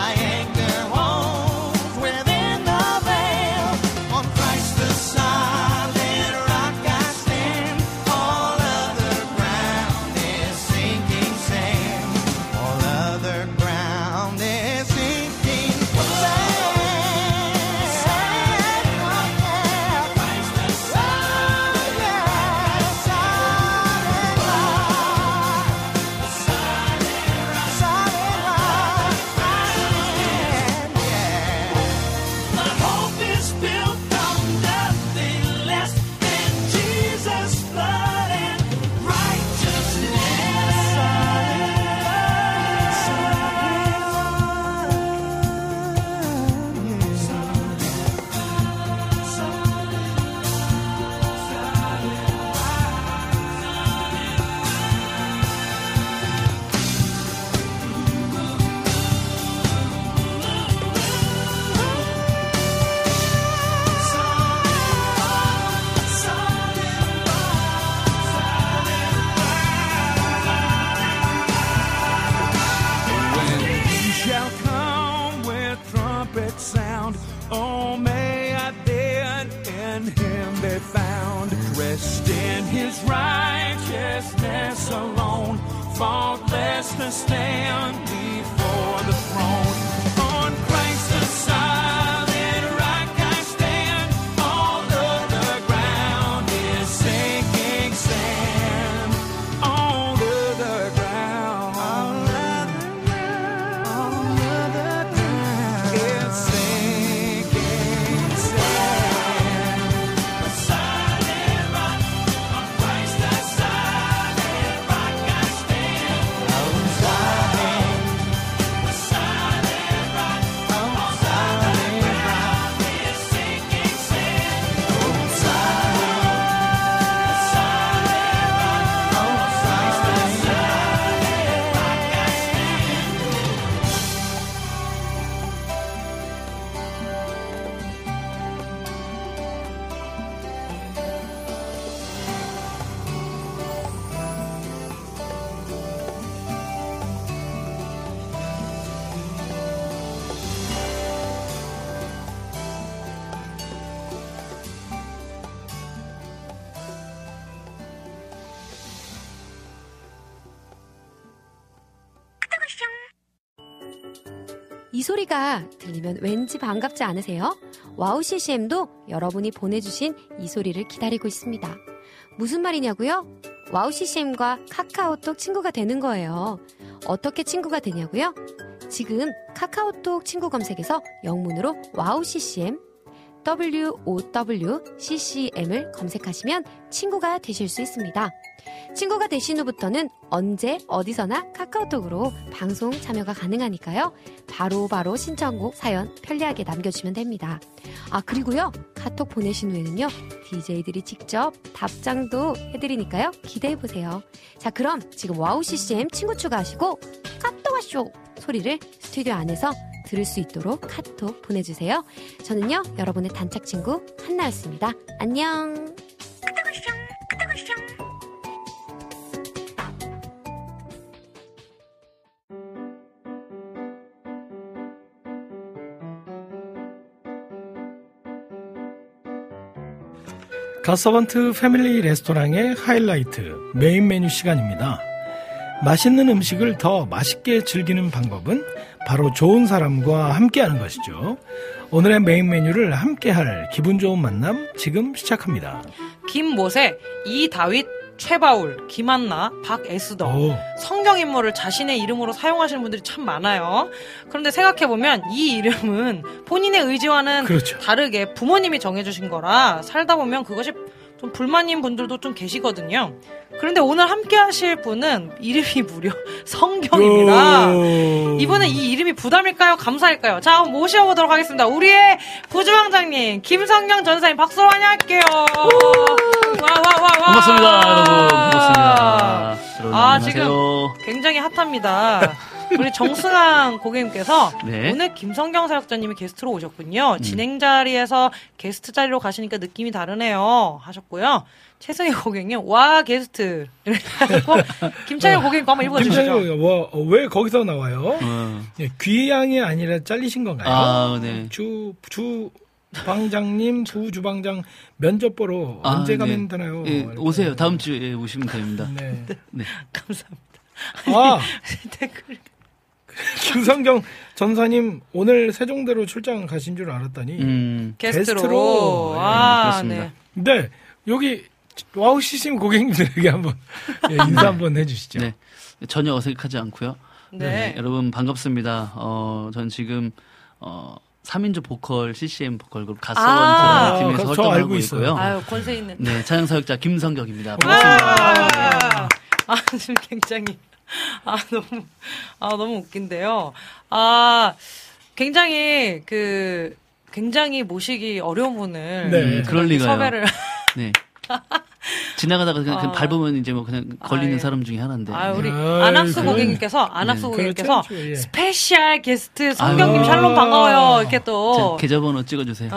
rest in his righteousness alone, faultless to stand before the throne. On Christ the solid rock I stand, all other ground is sinking sand. All other ground, all other ground is sinking sand. The solid rock, on Christ the solid rock I stand. On solid, the solid rock, on solid ground is sinking sand. On solid, the solid rock, on Christ the solid rock I stand. 이 소리가 들리면 왠지 반갑지 않으세요? 와우 CCM도 여러분이 보내주신 이 소리를 기다리고 있습니다. 무슨 말이냐고요? 와우 CCM과 카카오톡 친구가 되는 거예요. 어떻게 친구가 되냐고요? 지금 카카오톡 친구 검색에서 영문으로 와우 CCM, WOWCCM을 검색하시면 친구가 되실 수 있습니다. 친구가 되신 후부터는 언제 어디서나 카카오톡으로 방송 참여가 가능하니까요. 바로바로 신청곡 사연 편리하게 남겨주시면 됩니다. 아, 그리고요, 카톡 보내신 후에는요, DJ들이 직접 답장도 해드리니까요, 기대해보세요. 자, 그럼 지금 와우 CCM 친구 추가하시고 카톡와쇼 소리를 스튜디오 안에서 들을 수 있도록 카톡 보내주세요. 저는요, 여러분의 단짝 친구 한나였습니다. 안녕. 갓서번트 패밀리 레스토랑의 하이라이트 메인 메뉴 시간입니다. 맛있는 음식을 더 맛있게 즐기는 방법은 바로 좋은 사람과 함께하는 것이죠. 오늘의 메인 메뉴를 함께할 기분 좋은 만남 지금 시작합니다. 김모세, 이다윗, 최바울, 김한나, 박에스더 성경인물을 자신의 이름으로 사용하시는 분들이 참 많아요. 그런데 생각해보면 이 이름은 본인의 의지와는 그렇죠. 다르게 부모님이 정해주신 거라 살다 보면 그것이 좀 불만인 분들도 좀 계시거든요. 그런데 오늘 함께 하실 분은 이름이 무려 성경입니다. 이분은 이 이름이 부담일까요? 감사일까요? 자, 모셔보도록 하겠습니다. 우리의 부주방장님 김성경 전사님 박수로 환영할게요. 반갑습니다, 여러분. 반갑습니다. 여러분, 안녕하세요. 지금 굉장히 핫합니다. 우리 정승환 고객님께서 네. 오늘 김성경 사역자님이 게스트로 오셨군요. 진행 자리에서 게스트 자리로 가시니까 느낌이 다르네요 하셨고요. 최승희 고객님, 와 게스트. 김창현 고객님 거 한번 읽어주시죠. 김창현, 왜 거기서 나와요? 예, 귀향이 아니라 잘리신 건가요? 아, 네. 주방장님, 부주방장 면접 보러 언제 가면 되나요? 예, 오세요. 다음 주에 오시면 됩니다. 네. 네. 감사합니다. 댓글. 김성경 전사님 오늘 세종대로 출장 가신 줄 알았더니 게스트로. 그렇습니다. 네. 네, 여기 와우 CCM 고객님들에게 한번 인사 한번 해주시죠. 네. 전혀 어색하지 않고요. 네. 여러분 반갑습니다. 전 지금 3인조 보컬 CCM 보컬 그룹 갓서번트 팀에서 활동하고 있고요. 아유, 권세 있는. 네, 찬양 사역자 김성경입니다. 반갑습니다. 지금 굉장히 너무 웃긴데요. 굉장히 모시기 어려운 분을 그럴 리가요. 섭외를 네. 지나가다가 그냥 밟으면 이제 뭐 그냥 걸리는 사람 중에 하나인데. 우리 안학수 고객님께서 그렇죠. 스페셜 게스트 성경님 샬롬 반가워요. 이렇게 또 계좌번호 찍어주세요.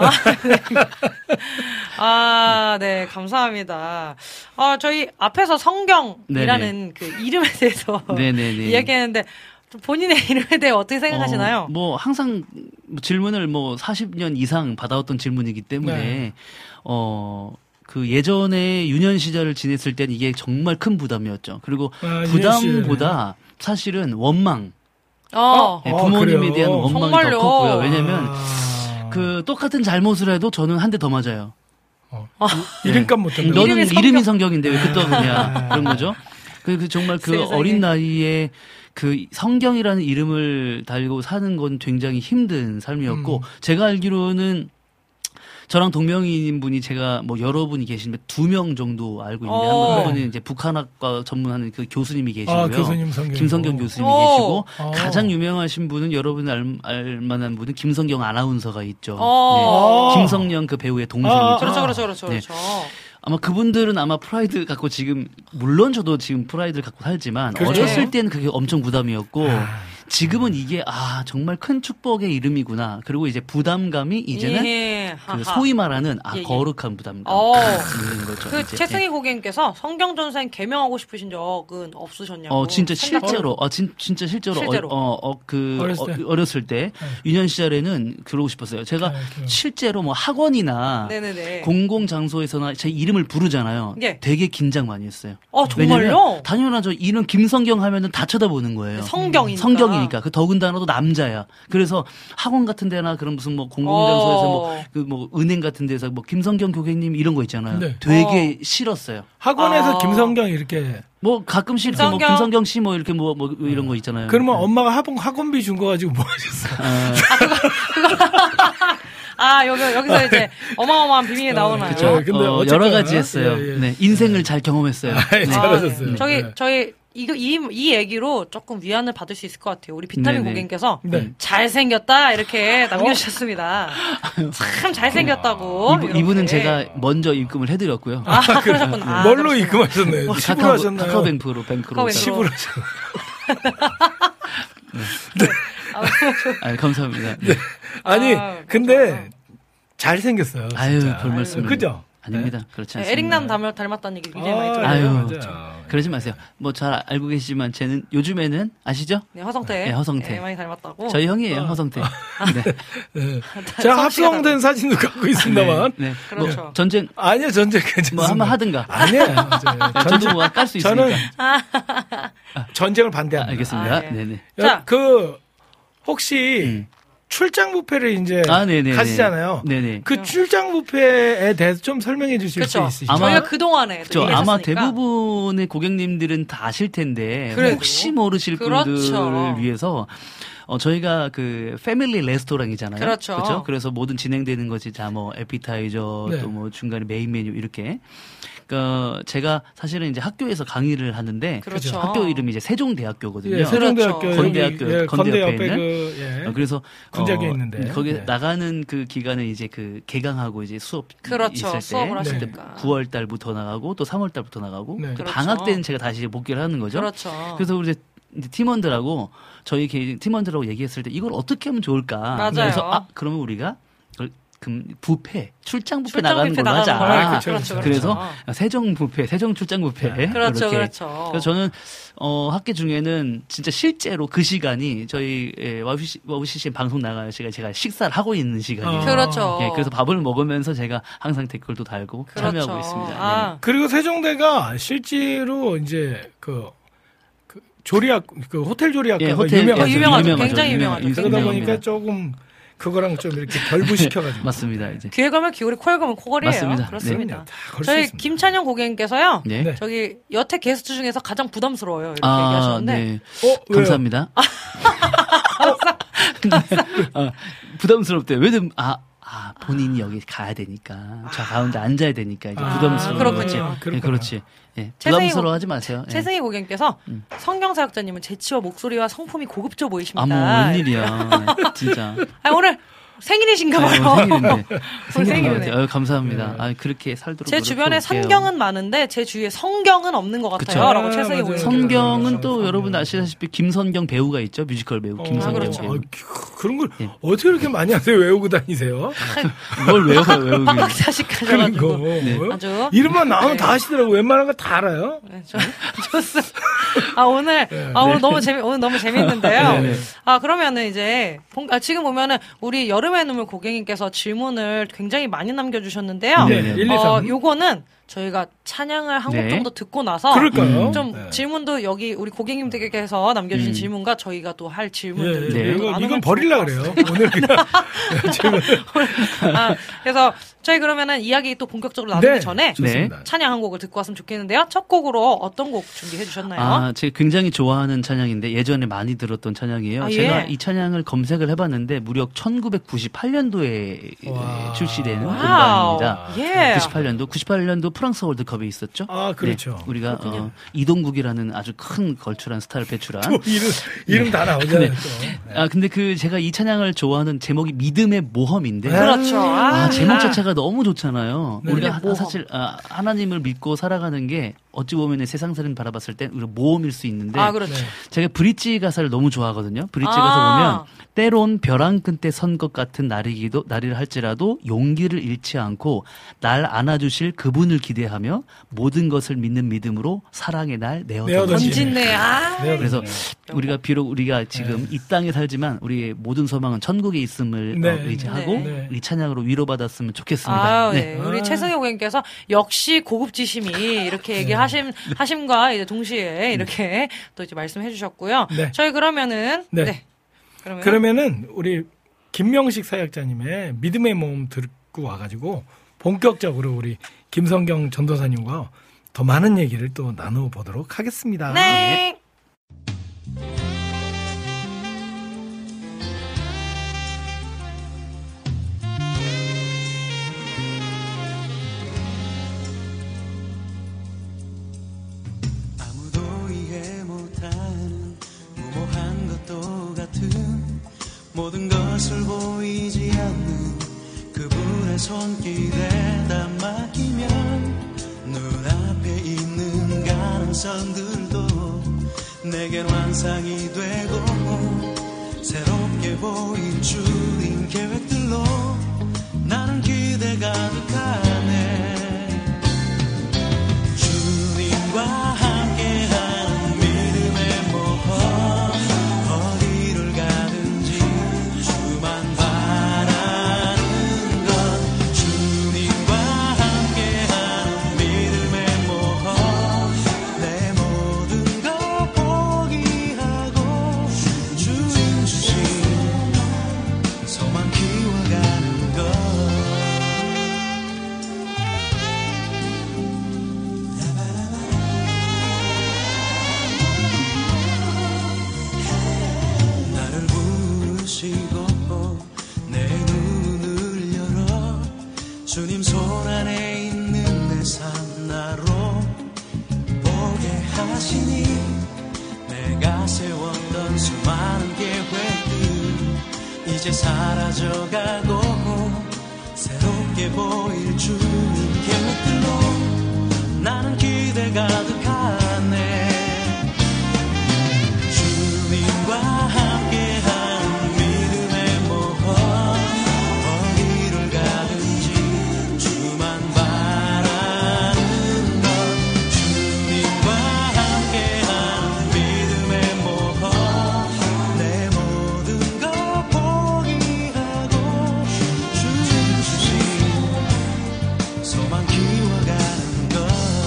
네, 감사합니다. 저희 앞에서 성경이라는 그 이름에 대해서 이야기했는데 본인의 이름에 대해 어떻게 생각하시나요? 뭐 항상 질문을 40년 이상 받아왔던 질문이기 때문에 그 예전에 유년 시절을 지냈을 때는 이게 정말 큰 부담이었죠. 그리고 부담보다 사실은 원망. 부모님에 대한 원망이 정말요? 더 컸고요. 왜냐면 그 똑같은 잘못을 해도 저는 한 대 더 맞아요. 이름값 못한다. 너는 이름이 성경인데 왜 그또 그냥 그런 거죠. 그 정말 그 세상에. 어린 나이에 그 성경이라는 이름을 달고 사는 건 굉장히 힘든 삶이었고 제가 알기로는 저랑 동명이인 분이 제가 뭐 여러분이 계신데 2명 정도 알고 있는데 한 분은 이제 북한학과 전문하는 그 교수님이 계시고요. 교수님 성경. 김성경 교수님이 계시고 가장 유명하신 분은 여러분이 알만한 분은 김성경 아나운서가 있죠. 네. 김성령 그 배우의 동생이죠. 그렇죠. 네. 아마 그분들은 아마 프라이드 갖고 지금 물론 저도 지금 프라이드를 갖고 살지만 어렸을 때는 그게 엄청 부담이었고 지금은 이게 정말 큰 축복의 이름이구나. 그리고 이제 부담감이 이제는 그 소위 말하는 거룩한 부담감 있는 거죠. 그 최승희 고객님께서 성경전생 개명하고 싶으신 적은 없으셨냐고. 진짜 실제로 진짜 실제로 어렸을 때 유년 시절에는 그러고 싶었어요. 제가 실제로 뭐 학원이나 공공 장소에서나 제 이름을 부르잖아요. 되게 긴장 많이 했어요. 정말요? 당연하죠. 이름 김성경 하면은 다 쳐다보는 거예요. 성경이니까. 그 더군다나도 남자야. 그래서 학원 같은 데나 그런 무슨 뭐 공공장소에서 뭐 은행 같은 데서 뭐 김성경 고객님 이런 거 있잖아요. 되게 싫었어요. 학원에서 김성경 이렇게 뭐 가끔씩 뭐 김성경 씨 뭐 이렇게 뭐 이런 거 있잖아요. 그러면 엄마가 학원비 준 거 가지고 뭐 하셨어요? 여기서 이제 어마어마한 비밀이 나오나요? 그렇죠. 근데 여러 가지 했어요. 네, 인생을 잘 경험했어요. 잘하셨어요. 저희 이 얘기로 조금 위안을 받을 수 있을 것 같아요. 우리 비타민 고객님께서 잘생겼다 이렇게 남겨주셨습니다. 참 잘생겼다고. 이분은 제가 먼저 입금을 해드렸고요. 그러셨구나. 뭘로 입금하셨나요? 칩으로 하셨나요? 카카오뱅크로. 칩으로 하셨나요? 감사합니다. 네. 아니 근데 잘생겼어요. 진짜. 별 말씀을. 그죠? 아닙니다. 그렇지 않습니다. 에릭남 닮았다는 얘기 굉장히 많이 들어요. 그러지 마세요. 뭐 잘 알고 계시지만 쟤는 요즘에는 아시죠? 네, 허성태. 네, 허성태. 네, 많이 닮았다고. 저희 형이에요, 허성태. 네. 제가 합성된 사진도 갖고 있습니다만. 네. 그렇죠. 뭐 전쟁. 아니요, 전쟁 괜찮습니다. 뭐 한번 하든가. 아니에요. 저도 뭐 깔 수 있으니까. 저는 전쟁을 반대합니다. 알겠습니다. 네네. 자, 혹시 출장 뷔페를 이제 가시잖아요. 네네. 그 출장 뷔페에 대해서 좀 설명해 주실 수 있으시죠? 저희가 그동안에 아마 대부분의 고객님들은 다 아실 텐데 혹시 모르실 분들을 위해서 저희가 그 패밀리 레스토랑이잖아요. 그렇죠. 그래서 모든 진행되는 것이 뭐 에피타이저 또 뭐 중간에 메인 메뉴 이렇게. 그러니까 제가 사실은 이제 학교에서 강의를 하는데 학교 이름이 이제 세종대학교거든요. 세종대학교 건대 옆에 있는. 그래서 군자교에 있는데 거기 나가는 그 기간은 이제 그 개강하고 이제 수업 있을 때 수업을 하시니까 9월 달부터 나가고 또 3월 달부터 나가고 방학 때는 제가 다시 복귀를 하는 거죠. 그래서 우리 이제 팀원들하고 저희 팀원들하고 얘기했을 때 이걸 어떻게 하면 좋을까? 맞아요. 그래서 그러면 우리가 뷔페, 출장 뷔페 나가는 걸로 하자. 그래서 세종 뷔페, 세종 출장 뷔페. 그렇죠. 그래서 저는 학기 중에는 진짜 실제로 그 시간이 저희 와우CCM 방송 나가요. 제가 식사를 하고 있는 시간이에요. 그렇죠. 그래서 밥을 먹으면서 제가 항상 댓글도 달고 참여하고 있습니다. 그리고 세종대가 실제로 이제 조리학 호텔 조리학과가 유명하죠. 굉장히 유명하죠. 그러다 보니까 조금 그거랑 좀 이렇게 결부시켜가지고. 맞습니다. 이제. 귀에 가면 귀걸이, 코에 가면 코걸이에요. 맞습니다. 그렇습니다. 저희 김찬영 고객님께서요. 저기 여태 게스트 중에서 가장 부담스러워요. 이렇게 얘기하셨는데. 네. 감사합니다. 부담스럽대요. 왜냐면 본인이 여기 가야 되니까 저 가운데 앉아야 되니까 이제 부담스러워. 그렇군요. 그렇지. 부담스러워하지 마세요. 최승희 고객님께서 성경사역자님은 재치와 목소리와 성품이 고급져 보이십니다. 뭐 웬일이야. 진짜. 오늘 생일이신가 봐요. 생일인데. 감사합니다. 그렇게 살도록 제 주변에 성경은 많은데 제 주위에 성경은 없는 것 같아요. 라고 최승희 고객님. 성경은 또 여러분 아시다시피 김선경 배우가 있죠. 뮤지컬 배우 김선경 배우. 그런 걸 어떻게 그렇게 많이 하세요? 외우고 다니세요? 뭘 외우기. 빠박자식하셔가지고. 네. 아주. 이름만 나오면 다 하시더라고요. 웬만한 거 다 알아요. 네, 좋습니다. 오늘 오늘 너무 재밌는데요. 네. 그러면은 이제 지금 보면은 우리 여름의 눈물 고객님께서 질문을 굉장히 많이 남겨주셨는데요. 네. 요거는 저희가 찬양을 한 곡 정도 듣고 나서 좀 질문도 여기 우리 고객님들께서 남겨주신 질문과 저희가 또 할 질문들 이건 버리려고 그래요. 오늘 그냥 그래서 저희 그러면은 이야기 또 본격적으로 나누기 전에 찬양 한 곡을 듣고 왔으면 좋겠는데요. 첫 곡으로 어떤 곡 준비해 주셨나요? 제가 굉장히 좋아하는 찬양인데 예전에 많이 들었던 찬양이에요. 제가 이 찬양을 검색을 해봤는데 무려 1998년도에 출시된 음반입니다. 98년도 프랑스 월드컵이 있었죠. 그렇죠. 네, 우리가 이동국이라는 아주 큰 걸출한 스타를 배출한 이름 다 나오잖아요. 근데 제가 이 찬양을 좋아하는 제목이 믿음의 모험인데 그렇죠. 제목 자체가 너무 좋잖아요. 우리가 사실 하나님을 믿고 살아가는 게 어찌 보면 세상사를 바라봤을 때 우리가 모험일 수 있는데 그렇죠. 제가 브릿지 가사를 너무 좋아하거든요. 브릿지 가사 보면 때론 벼랑 끝에 선 것 같은 날이라 할지라도 용기를 잃지 않고 날 안아주실 그분을 기대하며 모든 것을 믿는 믿음으로 사랑의 날 내어 던지네. 그래서 우리가 지금 이 땅에 살지만 우리의 모든 소망은 천국에 있음을 의지하고 이 찬양으로 위로받았으면 좋겠습니다. 우리 최승희 고객님께서 역시 고급지심이 이렇게 얘기하심과 이제 동시에 이렇게 또 이제 말씀해 주셨고요. 저희 그러면은 그러면은 우리 김명식 사역자님의 믿음의 모험 듣고 와가지고 본격적으로 우리 김성경 전도사님과 더 많은 얘기를 또 나눠보도록 하겠습니다. 네. 아무도 이해 못하는 무모한 것도 같은 모든 것을 보이지 않는 그분의 손길에다 맡기면 눈앞에 있는 가능성들도 내겐 환상이 되고 새롭게 보인 주인 계획들로 나는 기대 가득하네. 주님과 함께하는 믿음의 모험 어디를 가든지 주만 바라는 것 주님과 함께하는 믿음의 모험 내 모든 것 포기하고 주님 주신 소망 키워가는 것 나를 부르시고 내 눈을 열어 주님 손 안에 있는 내 삶나로 보게 하시니 내가 세웠던 수많은 계획들 이제 사라져가고 새롭게 보일 주님 계획들로 나는 기대 가득하네. 주님과 함께한 믿음의 모험 어디를 가든지 주만 바라는 것 주님과 함께한 믿음의 모험 내 모든 것 포기하고 주님 주신 소망 키워가는 것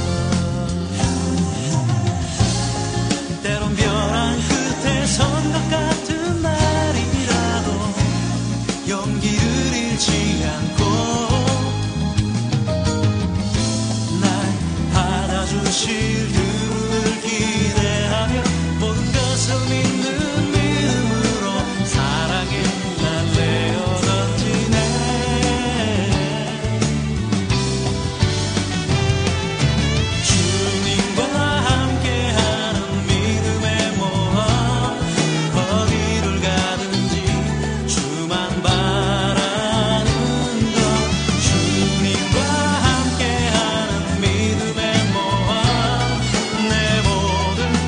때론 벼랑 끝에 선 것 같은 날이라도 용기를 잃지 않고 날 받아주실 그분을 기대하며 모든 것을 믿는 믿음으로 사랑의 날 내어 던지네. 주님과 함께하는 믿음의 모험 어디를 가든지 주만 바라는 것 주님과 함께하는 믿음의 모험 내 모든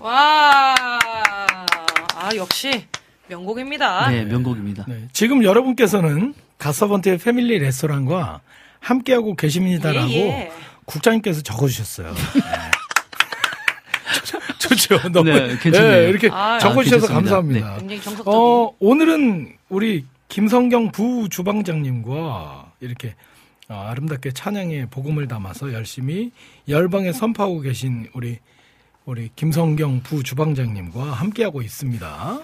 와, 역시 명곡입니다. 네, 명곡입니다. 네, 지금 여러분께서는 갓서번트의 패밀리 레스토랑과 함께하고 계십니다라고 국장님께서 적어주셨어요. 네. 좋죠. 너무 괜찮네요. 네, 이렇게 적어주셔서 감사합니다. 네. 굉장히 정석적인. 오늘은 우리 김성경 부주방장님과 이렇게 아름답게 찬양의 복음을 담아서 열심히 열방에 선포하고 계신 우리 김성경 부주방장님과 함께하고 있습니다.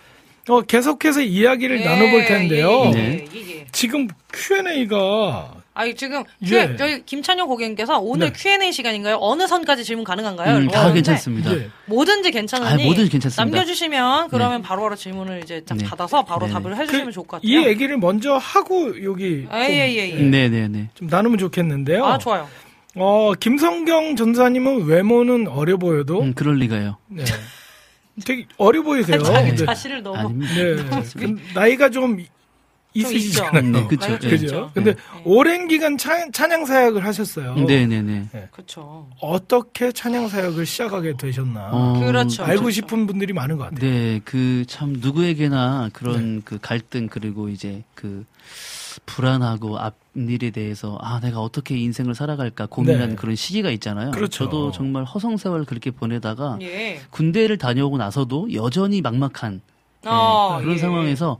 계속해서 이야기를 나눠볼 텐데요. 지금 Q&A가 지금 저희 김찬효 고객님께서 오늘 Q&A 시간인가요? 어느 선까지 질문 가능한가요? 다 괜찮습니다. 뭐든지 괜찮으니 뭐든지 괜찮습니다. 남겨주시면 그러면 바로바로 질문을 이제 딱 받아서 바로 답을 해주시면 좋을 것 같아요. 이 얘기를 먼저 하고 여기 좀 나누면 좋겠는데요. 좋아요. 김성경 전사님은 외모는 어려 보여도 그럴 리가요. 네. 되게 어려 보이세요. 자신을 너무 나이가 좀 있으시잖아요. 네, 그렇죠. 근데 오랜 기간 찬양 사역을 하셨어요. 네네네. 그렇죠. 어떻게 찬양 사역을 시작하게 되셨나? 그렇죠. 알고 싶은 분들이 많은 것 같아요. 네, 참 누구에게나 그런 그 갈등 그리고 이제 그 불안하고 앞일에 대해서 내가 어떻게 인생을 살아갈까 고민하는 그런 시기가 있잖아요. 그렇죠. 저도 정말 허송세월 그렇게 보내다가 군대를 다녀오고 나서도 여전히 막막한 그런 상황에서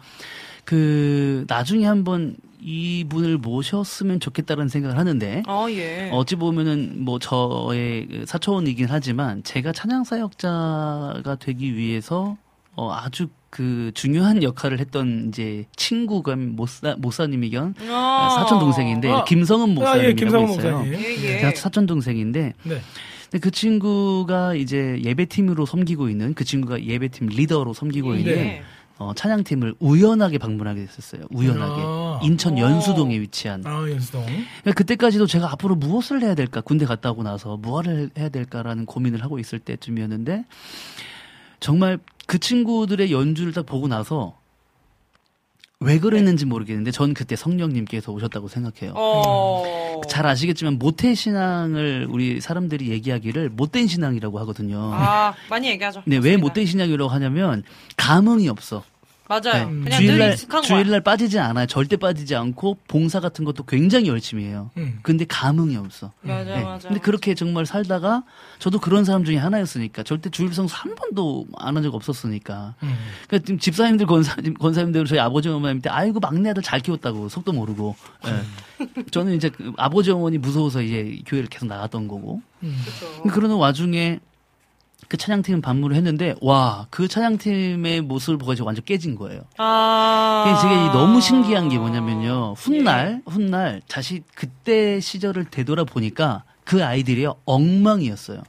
나중에 한번 이분을 모셨으면 좋겠다는 생각을 하는데 어찌 보면은 뭐 저의 사촌이긴 하지만 제가 찬양 사역자가 되기 위해서 아주 그 중요한 역할을 했던 이제 친구가 모사님이견 사촌 동생인데 김성은 목사님이라고 있어요. 제가 사촌 동생인데 근데 그 친구가 이제 예배팀으로 섬기고 있는 그 친구가 예배팀 리더로 섬기고 있는 찬양팀을 우연하게 방문하게 됐었어요. 우연하게. 인천 연수동에 위치한. 연수동. 그때까지도 제가 앞으로 무엇을 해야 될까? 군대 갔다 오고 나서 무엇을 해야 될까라는 고민을 하고 있을 때쯤이었는데 정말 그 친구들의 연주를 딱 보고 나서 왜 그랬는지 모르겠는데 전 그때 성령님께서 오셨다고 생각해요. 잘 아시겠지만 모태신앙을 우리 사람들이 얘기하기를 못된 신앙이라고 하거든요. 많이 얘기하죠. 네, 왜 못된 신앙이라고 하냐면 감흥이 없어. 맞아요. 그냥 늘 익숙한 거야. 주일날 빠지지 않아요. 절대 빠지지 않고 봉사 같은 것도 굉장히 열심히 해요. 근데 감흥이 없어. 맞아. 근데 그렇게 정말 살다가 저도 그런 사람 중에 하나였으니까 절대 주일성수 한 번도 안 한 적 없었으니까. 그러니까 지금 집사님들 권사님들 저희 아버지 어머님 때 아이고 막내 아들 잘 키웠다고 속도 모르고. 저는 이제 아버지 어머니 무서워서 이제 교회를 계속 나갔던 거고. 그러는 와중에 그 찬양팀 방문을 했는데 그 찬양팀의 모습을 보고 완전 깨진 거예요. 제가 너무 신기한 게 뭐냐면요. 훗날 다시 그때 시절을 되돌아보니까 그 아이들이요 엉망이었어요.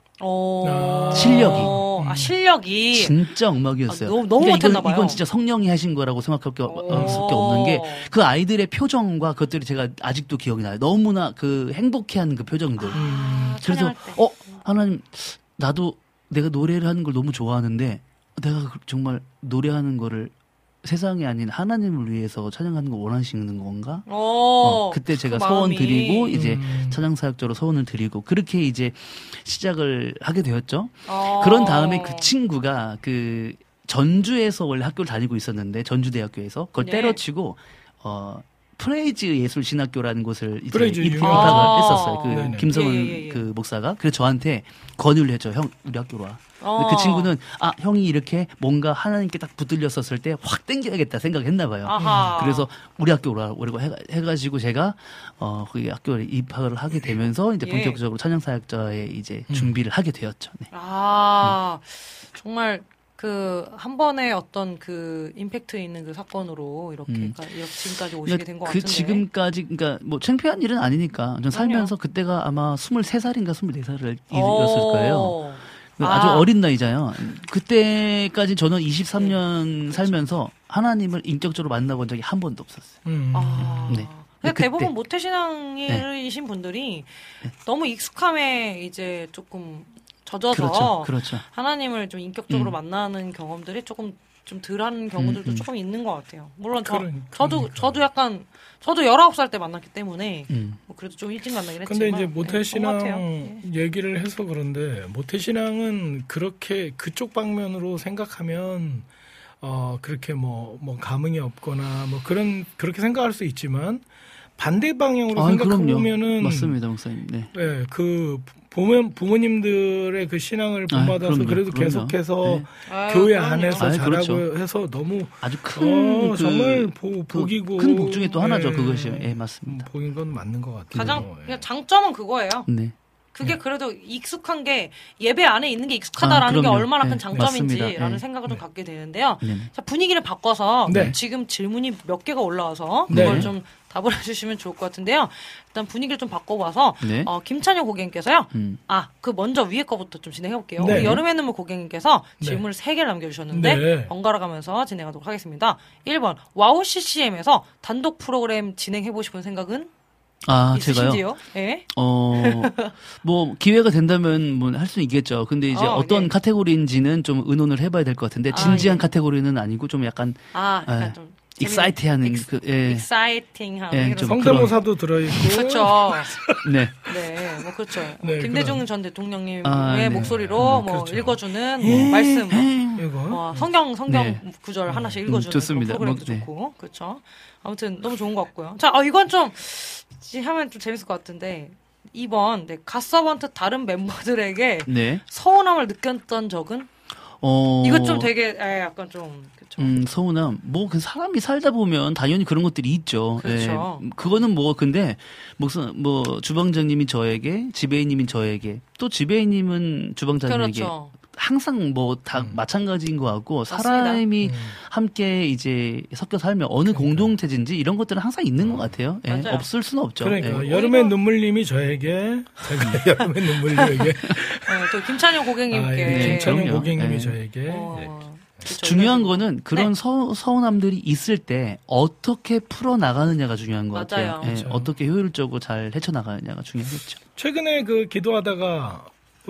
실력이 진짜 엉망이었어요. 너무 못했나 봐요. 이건 진짜 성령이 하신 거라고 생각할 수밖에 없는 게 그 아이들의 표정과 그것들이 제가 아직도 기억이 나요. 너무나 그 행복해하는 그 표정들. 그래서 하나님 나도 내가 노래를 하는 걸 너무 좋아하는데 내가 정말 노래하는 거를 세상이 아닌 하나님을 위해서 찬양하는 걸 원하시는 건가? 그때 제가 소원 드리고 이제 찬양 사역자로 소원을 드리고 그렇게 이제 시작을 하게 되었죠. 그런 다음에 그 친구가 그 전주에서 원래 학교를 다니고 있었는데 전주대학교에서 그걸 때려치고 프레이즈 예술신학교라는 곳을 이제 입학을 했었어요. 그 김성은 그 목사가. 그래서 저한테 권유를 했죠. 형, 우리 학교로 와. 그 친구는 형이 이렇게 뭔가 하나님께 딱 붙들렸었을 때 확 땡겨야겠다 생각했나 봐요. 그래서 우리 학교로 오라고 해가지고 제가 그 학교에 입학을 하게 되면서 이제 본격적으로 찬양 사역자의 이제 준비를 하게 되었죠. 네. 정말 한 번에 어떤 그 임팩트 있는 그 사건으로 이렇게 지금까지 오시게 된 것 같은데. 지금까지, 그러니까 뭐 창피한 일은 아니니까. 전 살면서 그때가 아마 23살인가 24살이었을 거예요. 아주 어린 나이잖아요. 그때까지 저는 23년 살면서 하나님을 인격적으로 만나본 적이 한 번도 없었어요. 네. 대부분 모태신앙이신 분들이 너무 익숙함에 이제 조금 젖어서 그렇죠. 하나님을 좀 인격적으로 만나는 경험들이 조금 좀 덜한 경우들도 조금 있는 것 같아요. 물론 저도 19살 때 만났기 때문에 뭐 그래도 좀 일찍 만나긴 했지만. 근데 이제 모태신앙 얘기를 해서 그런데 모태신앙은 그렇게 그쪽 방면으로 생각하면 그렇게 뭐 감흥이 없거나 뭐 그렇게 생각할 수 있지만 반대 방향으로 생각해보면은 맞습니다, 목사님. 네. 네, 그 부모님들의 그 신앙을 본받아서 그래도 계속해서 네. 교회 안에서 자라고 그렇죠. 해서 너무 아주 큰 정말 복이고 큰 복 중에 또 하나죠. 그것이 맞습니다. 복인 건 맞는 것 같아요. 가장 장점은 그거예요. 네. 그게 그래도 익숙한 게 예배 안에 있는 게 익숙하다라는 게 얼마나 큰 장점인지라는 생각을 좀 갖게 되는데요. 자, 분위기를 바꿔서 지금 질문이 몇 개가 올라와서 그걸 좀 답을 해주시면 좋을 것 같은데요. 일단 분위기를 좀 바꿔봐서 김찬영 고객님께서요. 그 먼저 위에 거부터 좀 진행해볼게요. 우리 여름의 눈물 고객님께서 질문을 3개를 남겨주셨는데 번갈아 가면서 진행하도록 하겠습니다. 1번 와우 CCM에서 단독 프로그램 진행해보고 싶은 생각은? 제가요? 네. 뭐, 기회가 된다면, 뭐, 할 수는 있겠죠. 근데 이제 어떤 카테고리인지는 좀 의논을 해봐야 될 것 같은데, 진지한 카테고리는 아니고, 좀 약간 좀. 익사이팅하는 익사이팅한 성대모사도 들어있고 그렇죠. 네, 뭐 그렇죠. 김대중 전 대통령님의 목소리로 뭐 그렇죠. 읽어주는 말씀, 성경 구절 하나씩 읽어주는 좋습니다. 프로그램도 좋고 그렇죠. 아무튼 너무 좋은 것 같고요. 자, 이건 좀 하면 좀 재밌을 것 같은데 2번 갓서번트 다른 멤버들에게 서운함을 느꼈던 적은? 이거 좀 되게 약간 좀 서운함. 뭐 그 사람이 살다 보면 당연히 그런 것들이 있죠. 그렇죠. 그거는 뭐 근데 뭐 주방장님이 저에게, 지배인님이 저에게, 또 지배인님은 주방장님에게 그렇죠. 항상 뭐 다 마찬가지인 것 같고 사람이 함께 이제 섞여 살면 어느 공동체인지 이런 것들은 항상 있는 것 같아요. 없을 수는 없죠. 그러니까 여름의 눈물님이 저에게, 제가 여름의 눈물님에게, 또 김찬영 고객님께, 김찬영 고객님이 저에게. 중요한 거는 그런 서운함들이 있을 때 어떻게 풀어 나가느냐가 중요한 것 같아요. 어떻게 효율적으로 잘 헤쳐 나가느냐가 중요하겠죠. 최근에 우리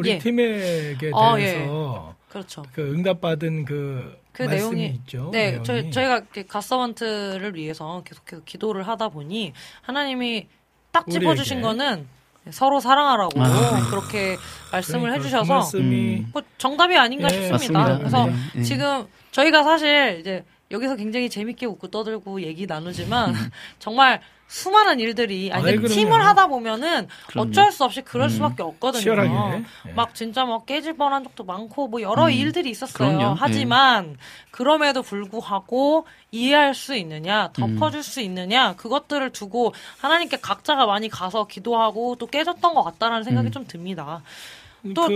팀에게 대해서 그렇죠. 응답받은 그 말씀이 내용이 있죠. 네, 저희가 갓서번트를 위해서 계속해서 기도를 하다 보니 하나님이 딱 짚어주신 거는 서로 사랑하라고 그렇게 말씀을 해주셔서 뭐 정답이 아닌가 싶습니다. 맞습니다. 그래서 지금 저희가 사실 이제 여기서 굉장히 재밌게 웃고 떠들고 얘기 나누지만 정말 수많은 일들이 팀을 하다 보면은 어쩔 수 없이 그럴 수밖에 없거든요. 치열하게. 막 진짜 깨질 뻔한 적도 많고 뭐 여러 일들이 있었어요. 하지만 그럼에도 불구하고 이해할 수 있느냐, 덮어줄 수 있느냐 그것들을 두고 하나님께 각자가 많이 가서 기도하고 또 깨졌던 것 같다라는 생각이 좀 듭니다. 또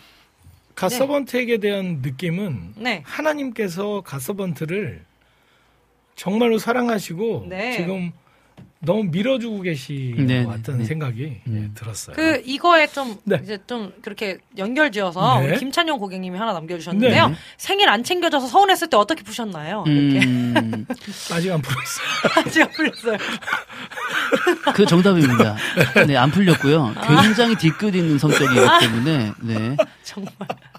갓서번트에게 대한 느낌은 하나님께서 갓서번트를 정말로 사랑하시고 지금 너무 밀어주고 계신 것 같다는 생각이 들었어요. 이거에 좀 이제 좀 그렇게 연결지어서 우리 김찬용 고객님이 하나 남겨주셨는데요. 생일 안 챙겨줘서 서운했을 때 어떻게 푸셨나요? 이렇게. 아직 안 풀었어요. 아직 안 풀렸어요. 그 정답입니다. 안 풀렸고요. 굉장히 뒤끝 있는 성격이기 때문에 정말.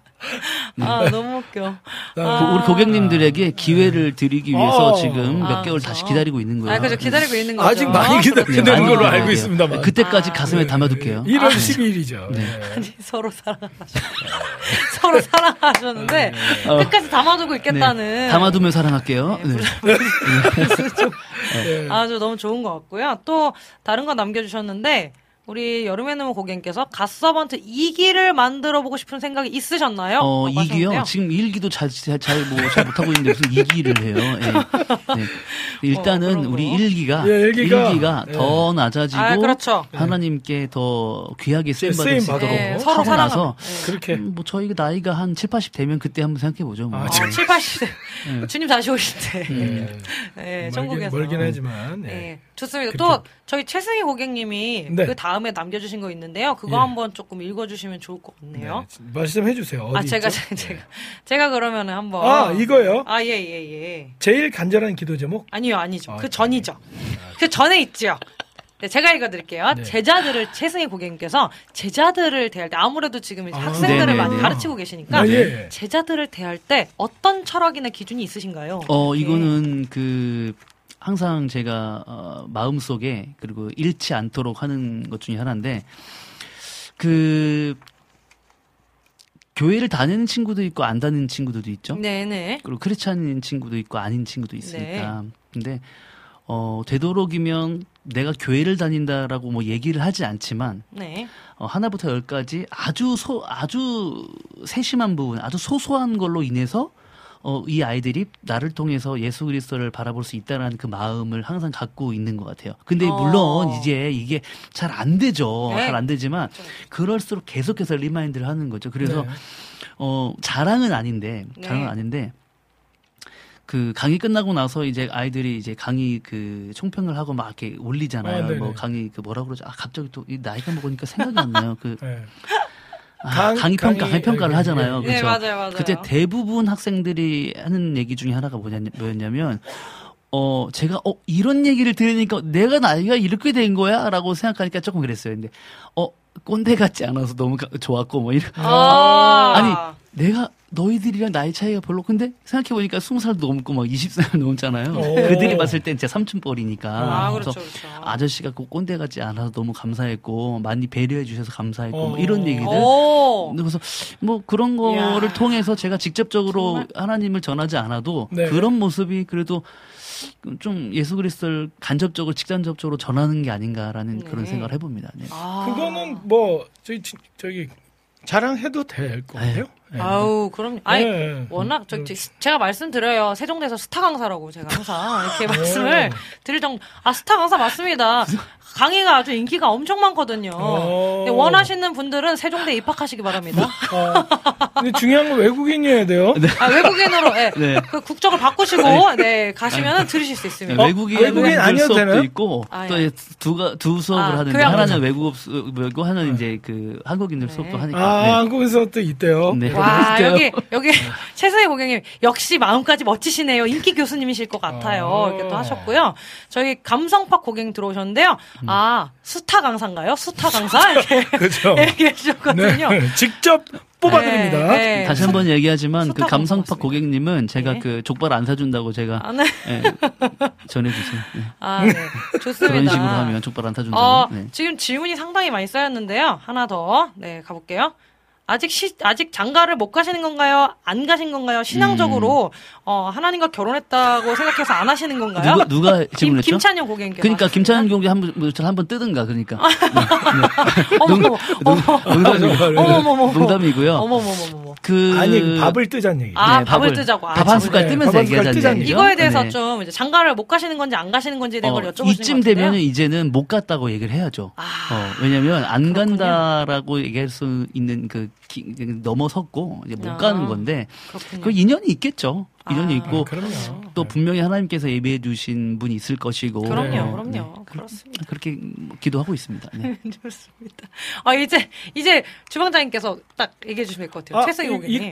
너무 웃겨. 우리 고객님들에게 기회를 드리기 위해서 지금 몇 개월 다시 기다리고 있는 거예요. 그죠. 기다리고 있는 거죠. 아직 많이 기다리는 걸로 알고 있습니다만. 그때까지 가슴에 담아둘게요. 1월 12일이죠. 아니, 서로 사랑하셨는데 끝까지 담아두고 있겠다는. 담아두면 사랑할게요. 아주 너무 좋은 것 같고요. 또 다른 거 남겨주셨는데 우리 여름의 눈물 고객님께서 갓서번트 2기를 만들어보고 싶은 생각이 있으셨나요? 2기요? 지금 1기도 잘 못하고 있는데 무슨 2기를 해요. 일단은 우리 1기가 더 낮아지고 그렇죠. 하나님께 더 귀하게 쓰임받을 수 있도록 서로 살아서 그렇게 뭐 저희가 나이가 한 7, 80 되면 그때 한번 생각해보죠. 뭐. 7, 80 대. 주님 다시 오실 때. 천국에서. 멀긴 하지만. 좋습니다. 또 저희 최승희 고객님이 그 다음에 남겨주신 거 있는데요. 그거 한번 조금 읽어주시면 좋을 것 같네요. 말씀해 주세요. 어디 제가 그러면은 한번. 이거요? 예. 제일 간절한 기도 제목? 아니죠. 그 전이죠. 그 전에 있죠. 네, 제가 읽어드릴게요. 네. 최승희 고객님께서 제자들을 대할 때 아무래도 지금 학생들을 많이 가르치고 계시니까 예. 제자들을 대할 때 어떤 철학이나 기준이 있으신가요? 이거는 항상 제가 마음속에 그리고 잃지 않도록 하는 것 중에 하나인데 교회를 다니는 친구도 있고 안 다니는 친구들도 있죠. 네네. 그리고 크리스찬인 친구도 있고 아닌 친구도 있으니까. 네. 근데 되도록이면 내가 교회를 다닌다라고 뭐 얘기를 하지 않지만 네. 하나부터 열까지 아주 세심한 부분, 아주 소소한 걸로 인해서 이 아이들이 나를 통해서 예수 그리스도를 바라볼 수 있다라는 그 마음을 항상 갖고 있는 것 같아요. 근데 물론 이제 이게 잘 안 되죠. 네. 잘 안 되지만 그럴수록 계속해서 리마인드를 하는 거죠. 그래서 네. 자랑은 아닌데 그 강의 끝나고 나서 이제 아이들이 이제 강의 총평을 하고 막 이렇게 올리잖아요. 뭐 강의 뭐라 그러죠? 갑자기 또 나이가 먹으니까 생각이 안 나요. 네. 강의 평가를 하잖아요. 네, 그렇죠? 네, 맞아요. 그때 대부분 학생들이 하는 얘기 중에 하나가 뭐였냐면, 제가, 이런 얘기를 들으니까 내가 나이가 이렇게 된 거야? 라고 생각하니까 조금 그랬어요. 근데, 꼰대 같지 않아서 너무 좋았고, 뭐, 이런. 아니, 내가 너희들이랑 나이 차이가 별로, 근데 생각해보니까 20살도 넘고 막 20살 넘잖아요. 그들이 봤을 땐 진짜 삼촌뻘이니까. 그렇죠, 그래서 아저씨가 꼭 꼰대 같지 않아서 너무 감사했고, 많이 배려해 주셔서 감사했고, 뭐 이런 얘기들. 그래서 뭐 그런 거를 통해서 제가 직접적으로 정말? 하나님을 전하지 않아도 네. 그런 모습이 그래도 좀 예수 그리스도를 간접적으로 직간접적으로 전하는 게 아닌가라는 그런 생각을 해봅니다. 네. 그거는 뭐 저기 자랑해도 될 것 같아요. 네. 아우, 그럼, 워낙, 제가 말씀드려요. 세종대에서 스타 강사라고 제가 항상 이렇게 말씀을 드릴 정도, 스타 강사 맞습니다. 강의가 아주 인기가 엄청 많거든요. 근데 원하시는 분들은 세종대에 입학하시기 바랍니다. 근데 중요한 건 외국인이어야 돼요. 네. 외국인으로, 네. 그 국적을 바꾸시고, 네, 가시면은 들으실 수 있습니다. 외국인 아니어도 되나요? 있고, 또 두 수업을 하는데, 하나는 외국, 하나는 이제 한국인들 수업도 하니까. 네. 한국인 수업도 있대요. 네. 와, 여기, 최승희 고객님, 역시 마음까지 멋지시네요. 인기 교수님이실 것 같아요. 이렇게 또 하셨고요. 저희 감성팍 고객님 들어오셨는데요. 스타 강사인가요? 스타 강사? 이렇게 그렇죠. 얘기해 주셨거든요. 네, 직접 뽑아드립니다. 네. 다시 한번 얘기하지만 그 감성팍 고객님은 제가 그 족발 안 사준다고 제가 전해주세요. 네. 좋습니다. 그런 식으로 하면 족발 안 사준다고. 지금 질문이 상당히 많이 쌓였는데요. 하나 더 가볼게요. 아직 장가를 못 가시는 건가요? 안 가신 건가요? 신앙적으로 하나님과 결혼했다고 생각해서 안 하시는 건가요? 누가 질문했죠? 김찬영 고객님께서. 그러니까 김찬영 고객님 한번 뜨든가 그러니까. 농담이고요. 어머머머머. 아니 밥을 뜨자는 얘기. 밥을 뜨자고. 밥 한 숟갈 뜨면서 얘기하자는 얘기죠. 이거에 대해서 좀 이제 장가를 못 가시는 건지 안 가시는 건지에 대한 걸 여쭤보시는 것 같은데요. 이쯤 되면은 이제는 못 갔다고 얘기를 해야죠. 왜냐면 안 간다라고 얘기할 수 있는 넘어섰고 이제 못 가는 건데 그 인연이 있겠죠. 인연이 있고 또 분명히 하나님께서 예비해 주신 분이 있을 것이고. 그럼요. 그렇습니다. 그렇게 기도하고 있습니다. 네. 좋습니다. 이제 주방장님께서 딱 얘기해 주시면 될 것 같아요. 최승희 고객님.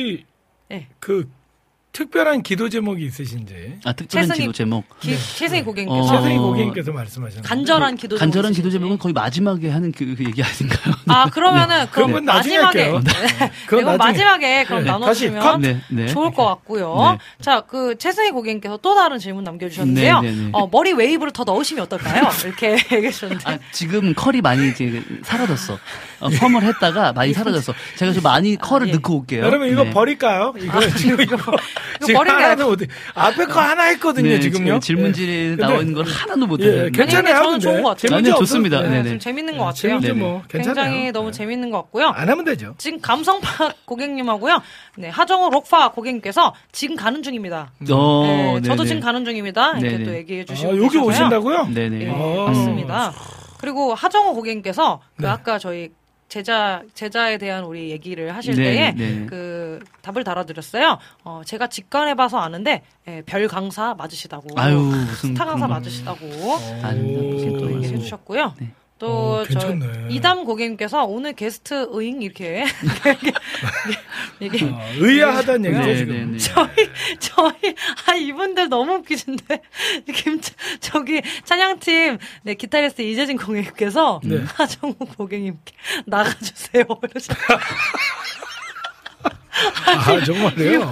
특별한 기도 제목이 있으신지. 특별한 기도 제목. 최승희 고객님께서. 최승희 고객님께서 말씀하셨는데. 간절한 기도 제목. 간절한 기도 제목은 거의 마지막에 하는 그 얘기 아닌가요? 그러면은 그럼 마지막에. 그건 마지막에 그럼 나눠주시면 좋을 것 같고요. 자, 최승희 고객님께서 또 다른 질문 남겨주셨는데요. 머리 웨이브를 더 넣으시면 어떨까요? 이렇게 얘기해 주셨는데. 지금 컬이 많이 이제 사라졌어. 펌을 했다가 많이 사라졌어. 제가 좀 많이 컬을 넣고 올게요. 여러분 이거 버릴까요? 이거 지금 하나도 못 해. 앞에 거 하나 했거든요, 지금요. 질문지에 나와 있는 걸 하나도 못 해요. 괜찮아요. 저는 좋은 것 같아요. 좋습니다. 좀 재밌는 것 같아요. 굉장히 너무 재밌는 것 같고요. 안 하면 되죠. 지금 감성팍 고객님하고요. 하정우 록파 고객님께서 지금 가는 중입니다. 저도 지금 가는 중입니다. 이렇게 또 얘기해 주시고 여기 오신다고요? 네네. 맞습니다. 그리고 하정우 고객님께서 아까 저희 제자에 대한 우리 얘기를 하실 때에 그 답을 달아드렸어요. 제가 직관해봐서 아는데 별 강사 맞으시다고. 무슨 스타 강사 맞으시다고. 또 얘기를 해주셨고요. 또 괜찮네. 이담 고객님께서 오늘 게스트 의잉 이렇게 이게 의아하다는 얘기죠 지금. 저희 이분들 너무 웃기신데 저기 찬양팀 기타리스트 이재진 고객님께서 하정우 고객님께 나가주세요 이러셨어요. 정말요?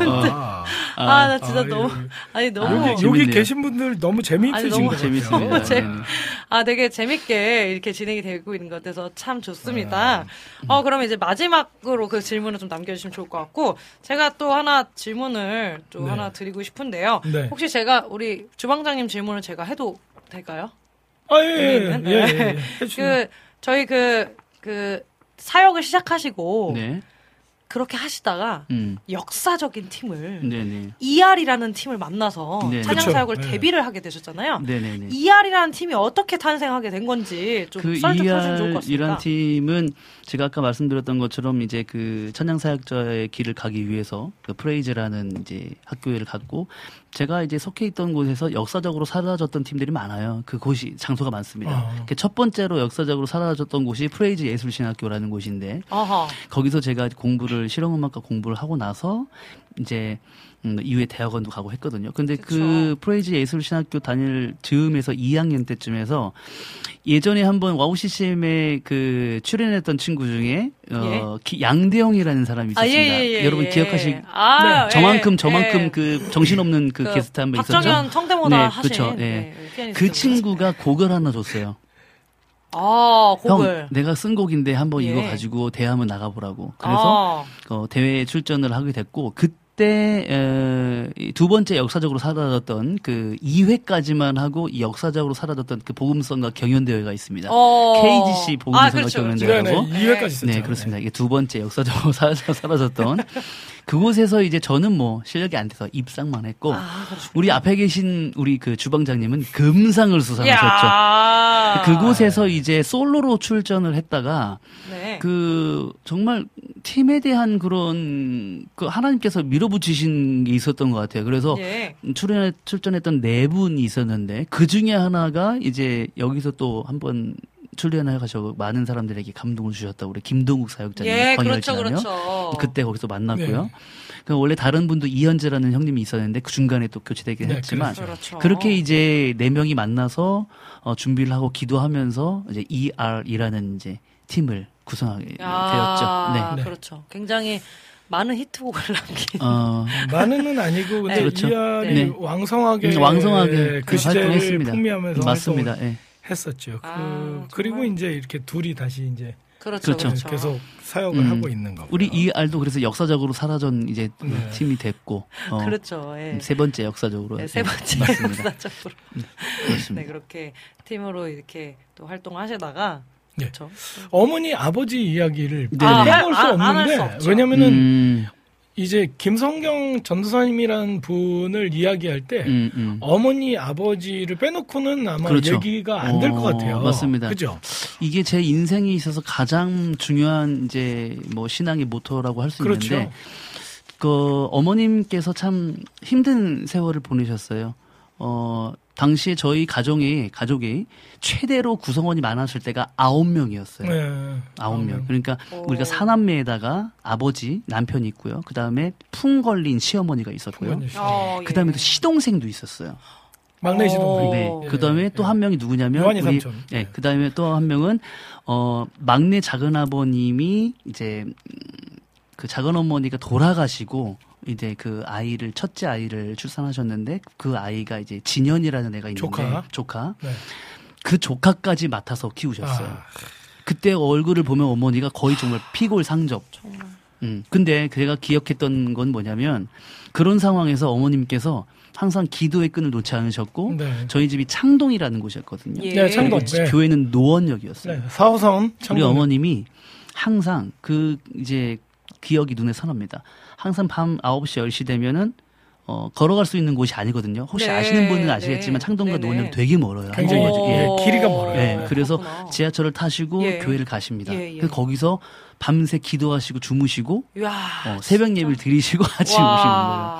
나 진짜 너무 여기 계신 분들 너무 재미있으신 것 같아요. 되게 재밌게 이렇게 진행이 되고 있는 것 같아서 참 좋습니다. 그러면 이제 마지막으로 그 질문을 좀 남겨주시면 좋을 것 같고 제가 또 하나 질문을 또 하나 드리고 싶은데요. 네. 혹시 제가 우리 주방장님 질문을 제가 해도 될까요? 예. 저희 그 사역을 시작하시고. 그렇게 하시다가 역사적인 팀을 ER이라는 팀을 만나서 찬양 사역을 데뷔를 하게 되셨잖아요. ER이라는 팀이 어떻게 탄생하게 된 건지 좀 썰 좀 해주시면 좋을 것 같습니다. 이란 팀은 제가 아까 말씀드렸던 것처럼 이제 그 찬양 사역자의 길을 가기 위해서 그 프레이즈라는 이제 학교를 갔고 제가 이제 속해 있던 곳에서 역사적으로 사라졌던 팀들이 많아요. 그곳이 장소가 많습니다. 첫 번째로 역사적으로 사라졌던 곳이 프레이즈 예술신학교라는 곳인데 거기서 제가 공부를 실용음악과 공부를 하고 나서 이제 이후에 대학원도 가고 했거든요. 근데 그 프레이즈 예술신학교 다닐 즈음에서 2학년 때쯤에서 예전에 한번 와우 CCM에 그 출연했던 친구 중에 양대영이라는 사람이 있었습니다. 여러분 기억하실 저만큼 그 정신없는 그 게스트 한 분 있었죠. 박정현 성대모사 하신. 그렇죠. 그 친구가 곡을 하나 줬어요. 곡을. 형, 내가 쓴 곡인데 한번 이거 가지고 대회 한번 나가보라고. 그래서 대회에 출전을 하게 됐고 그때 두 번째 역사적으로 사라졌던 그 2회까지만 하고 이 역사적으로 사라졌던 그 복음성과 경연대회가 있습니다. KGC 복음성과 경연대회라고. 2회까지 있었죠. 네, 그렇습니다. 이게 두 번째 역사적으로 사라졌던 그곳에서 이제 저는 뭐 실력이 안 돼서 입상만 했고 우리 앞에 계신 우리 그 주방장님은 금상을 수상하셨죠. 그곳에서 이제 솔로로 출전을 했다가 그 정말 팀에 대한 그런 그 하나님께서 밀어붙이신 게 있었던 것 같아요. 그래서 출전했던 4분이 있었는데 그 중에 하나가 이제 여기서 또 한번 출연을 해가지고 많은 사람들에게 감동을 주셨다. 우리 김동욱 사역자님 그렇죠. 그때 거기서 만났고요. 그 원래 다른 분도 이현재라는 형님이 있었는데 그 중간에 또 교체되긴 했지만 그렇게 이제 4명이 만나서 준비를 하고 기도하면서 이제 ER이라는 이제 팀을 구성하게 되었죠. 그렇죠. 굉장히 많은 히트곡을 남긴. 많은 아니고 근데 ER이 왕성하게 그 시대를 풍미하면서 맞습니다. 했었죠. 그리고 이제 이렇게 둘이 다시 이제 그렇죠. 계속 사역을 하고 있는 거고. 우리 ER도 그래서 역사적으로 사라진 이제 팀이 됐고. 그렇죠. 세 번째 역사적으로. 세 번째 역사적으로. 그렇습니다. 그렇게 팀으로 이렇게 또 활동하시다가. 그렇죠. 어머니 아버지 이야기를 빼놓을 수 없는데 왜냐면은 이제 김성경 전도사님이라는 분을 이야기할 때 어머니 아버지를 빼놓고는 아마 얘기가 안 될 것 같아요. 맞습니다. 그죠? 이게 제 인생에 있어서 가장 중요한 이제 뭐 신앙의 모토라고 할 수 있는데 그 어머님께서 참 힘든 세월을 보내셨어요. 당시에 저희 가족이 최대로 구성원이 많았을 때가 9명이었어요. 9명. 그러니까 우리가 4남매에다가 아버지, 남편이 있고요. 그 다음에 풍 걸린 시어머니가 있었고요. 그 다음에 또 시동생도 있었어요. 막내 시동생. 네. 그 다음에 또 한 명이 누구냐면 요한이 삼촌. 그 다음에 또 한 명은 막내 작은 아버님이 이제 그 작은 어머니가 돌아가시고 이제 그 아이를 첫째 아이를 출산하셨는데 그 아이가 이제 진현이라는 애가 있는데 조카. 그 조카까지 맡아서 키우셨어요. 그때 얼굴을 보면 어머니가 거의 정말 피골상접. 근데 제가 기억했던 건 뭐냐면 그런 상황에서 어머님께서 항상 기도의 끈을 놓지 않으셨고 저희 집이 창동이라는 곳이었거든요. 창동. 교회는 노원역이었어요. 4호선 우리 어머님이 항상 그 이제 기억이 눈에 선합니다. 항상 밤 9시, 10시 되면은 걸어갈 수 있는 곳이 아니거든요. 혹시 아시는 분은 아시겠지만 창동과 노원역 되게 멀어요. 굉장히 길이가 멀어요. 그래서 지하철을 타시고 교회를 가십니다. 그래서 거기서 밤새 기도하시고 주무시고 새벽 예배를 드리시고 아침에 오시는 거예요.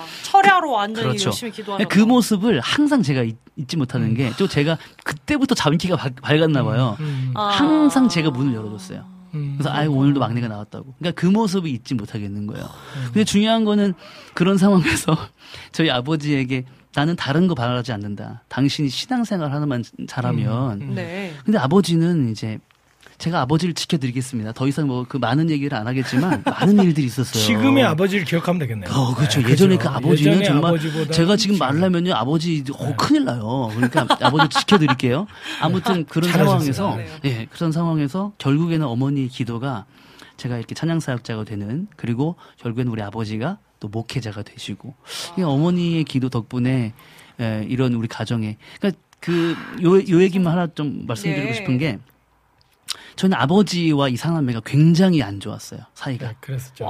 철야로 완전히 그렇죠. 열심히 기도하는 그 모습을 항상 제가 잊지 못하는 게 또 제가 그때부터 자민키가 밝았나 봐요. 항상 제가 문을 열어줬어요. 그래서 오늘도 막내가 나왔다고. 그러니까 그 모습을 잊지 못하겠는 거예요. 근데 중요한 거는 그런 상황에서 저희 아버지에게 나는 다른 거 바라지 않는다. 당신이 신앙생활 하나만 잘하면. 네. 근데 아버지는 이제 제가 아버지를 지켜드리겠습니다. 더 이상 뭐 그 많은 얘기를 안 하겠지만 많은 일들이 있었어요. 지금의 아버지를 기억하면 되겠네요. 그렇죠. 네, 예전에 그렇죠. 그 아버지는 정말 제가 지금 지금. 말을 하면요 아버지 큰일 나요. 그러니까 아버지 지켜드릴게요. 아무튼 그런 상황에서 그런 상황에서 결국에는 어머니의 기도가 제가 이렇게 찬양 사역자가 되는 그리고 결국에는 우리 아버지가 또 목회자가 되시고 어머니의 기도 덕분에 이런 우리 가정에 그러니까 요 얘기만 하나 좀 말씀드리고 싶은 게. 저는 아버지와 이 사남매가 굉장히 안 좋았어요. 사이가. 네, 그랬었죠.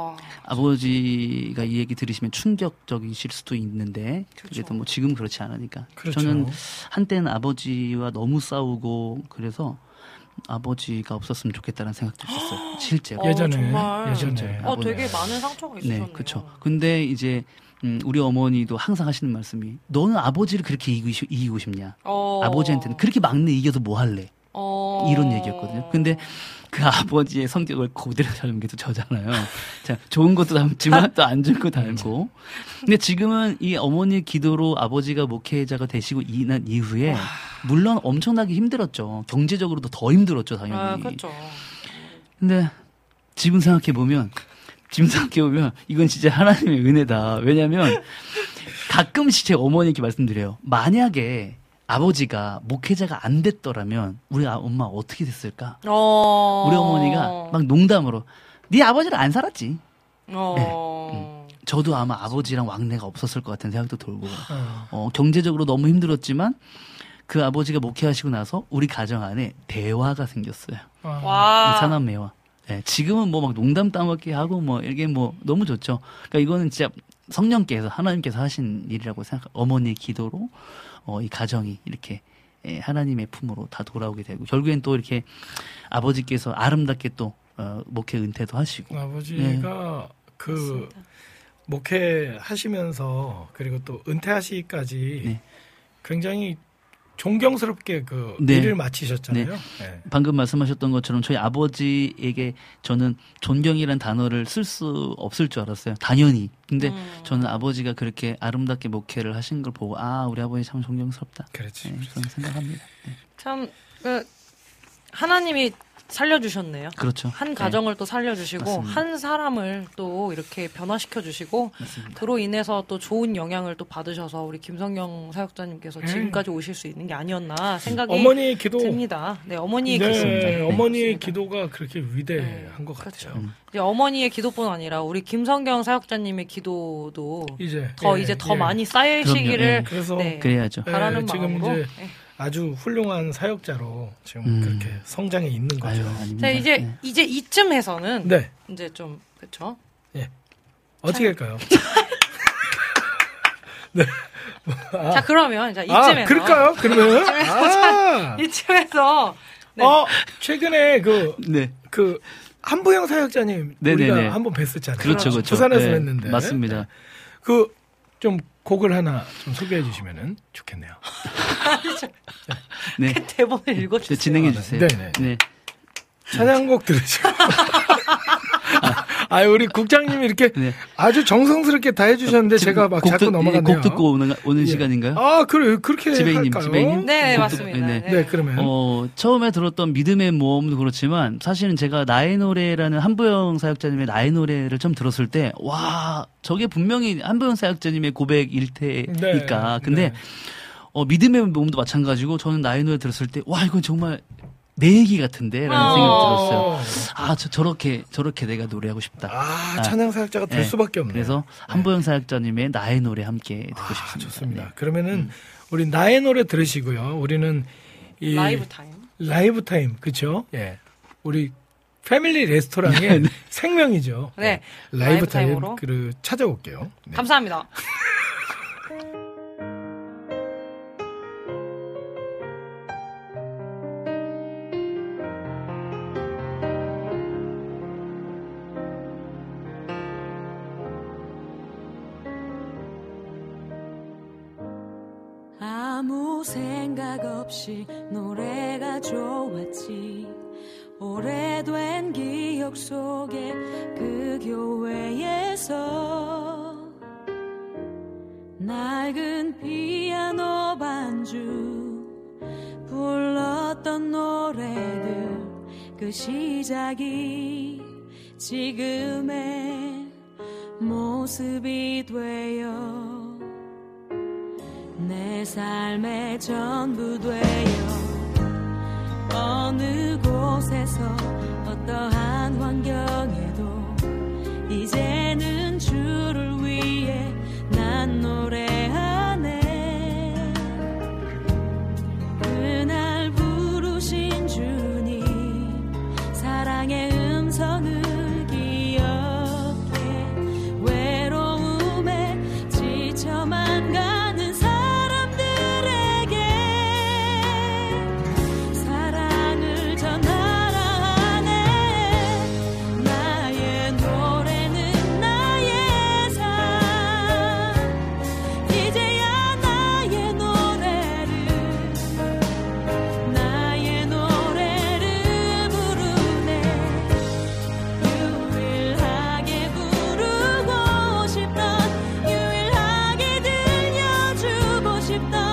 아버지가 이 얘기 들으시면 충격적이실 수도 있는데 그래도 뭐 지금 그렇지 않으니까. 그렇죠. 저는 한때는 아버지와 너무 싸우고 그래서 아버지가 없었으면 좋겠다는 생각도 있었어요. 실제로. 예전에. 되게 많은 상처가 있으셨네요. 네, 그렇죠. 근데 이제 우리 어머니도 항상 하시는 말씀이 너는 아버지를 그렇게 이기고 싶냐. 아버지한테는 그렇게 막내 이겨서 뭐 할래. 이런 얘기였거든요. 근데 그 아버지의 성격을 그대로 닮은 게 또 저잖아요. 자, 좋은 것도 닮지만 또 안 좋은 것도 닮고. 근데 지금은 이 어머니의 기도로 아버지가 목회자가 되시고 난 이후에 물론 엄청나게 힘들었죠. 경제적으로도 더 힘들었죠, 당연히. 그렇죠. 근데 지금 생각해 보면 이건 진짜 하나님의 은혜다. 왜냐면 가끔씩 제 어머니께 말씀드려요. 만약에 아버지가 목회자가 안 됐더라면 우리 엄마 어떻게 됐을까? 우리 어머니가 막 농담으로 네 아버지는 안 살았지. 네. 저도 아마 아버지랑 왕래가 없었을 것 같은 생각도 들고 경제적으로 너무 힘들었지만 그 아버지가 목회하시고 나서 우리 가정 안에 대화가 생겼어요. 이 사남매와. 네, 지금은 뭐 막 농담 따먹기 하고 뭐 이게 뭐 너무 좋죠. 그러니까 이거는 진짜 성령께서 하나님께서 하신 일이라고 어머니의 기도로 이 가정이 이렇게 하나님의 품으로 다 돌아오게 되고 결국엔 또 이렇게 아버지께서 아름답게 또 목회 은퇴도 하시고 아버지가 그 맞습니다. 목회 하시면서 그리고 또 은퇴하시기까지 굉장히 존경스럽게 그 일을 마치셨잖아요. 네. 방금 말씀하셨던 것처럼 저희 아버지에게 저는 존경이라는 단어를 쓸 수 없을 줄 알았어요. 당연히. 근데 저는 아버지가 그렇게 아름답게 목회를 하신 걸 보고 우리 아버지 참 존경스럽다. 그렇지. 저는 생각합니다. 참 하나님이 살려주셨네요. 그렇죠. 한 가정을 또 살려주시고 맞습니다. 한 사람을 또 이렇게 변화시켜주시고 그로 인해서 또 좋은 영향을 또 받으셔서 우리 김성경 사역자님께서 지금까지 오실 수 있는 게 아니었나 생각이 어머니의 기도 듭니다. 네, 어머니의 어머니의 기도. 기도가 그렇게 위대한 것 같죠. 그렇죠. 이제 어머니의 기도뿐 아니라 우리 김성경 사역자님의 기도도 이제 더 많이 쌓이시기를 그래서 그래야죠. 바라는 지금 마음으로. 이제 아주 훌륭한 사역자로 지금 그렇게 성장해 있는 거죠. 자, 이제 이쯤에서는 이제 좀 그렇죠. 어떻게 할까요? 자, 그러면 이쯤에서 그럴까요? 그러면 이쯤에서 최근에 그 한부영 사역자님 우리가 한번 뵀었잖아요. 그렇죠. 부산에서 뵀는데 맞습니다. 그 좀 곡을 하나 좀 소개해 주시면은 좋겠네요. 네. 그 대본을 읽어주세요. 진행해 주세요. 네. 찬양곡 들으시고. 우리 국장님이 이렇게 아주 정성스럽게 다 해주셨는데 제가 막 자꾸 넘어갔네요. 곡 듣고 오는 시간인가요? 그렇게 지배인님. 네, 맞습니다. 네, 그러면. 처음에 들었던 믿음의 모험도 그렇지만 사실은 제가 나의 노래라는 한부영 사역자님의 나의 노래를 좀 들었을 때, 저게 분명히 한부영 사역자님의 고백일 테니까. 근데, 믿음의 모험도 마찬가지고 저는 나의 노래 들었을 때, 이건 정말 내 얘기 같은데? 라는 생각이 들었어요. 저렇게 내가 노래하고 싶다. 찬양 사역자가 될 수밖에 없네요. 그래서 한보영 사역자님의 나의 노래 함께 듣고 싶습니다. 좋습니다. 그러면은 우리 나의 노래 들으시고요. 우리는 이 라이브 타임, 그렇죠? 예. 우리 패밀리 레스토랑의 생명이죠. 네. 라이브 타임으로 찾아올게요. 네. 감사합니다. 당시 노래가 좋았지. 오래된 기억 속에 그 교회에서 낡은 피아노 반주 불렀던 노래들 그 시작이 지금의 모습이 되어 내 삶의 전부 되어 어느 곳에서 어떠한 환경에도 이제는 주를 위해 난 노래하네. 그날 부르신 주님 사랑의 음성을 기억해 외로움에 지쳐만 가는 사람들에게 사랑을 전하라 하네. 나의 노래는 나의 삶 이제야 나의 노래를 부르네. 유일하게 부르고 싶던 유일하게 들려주고 싶던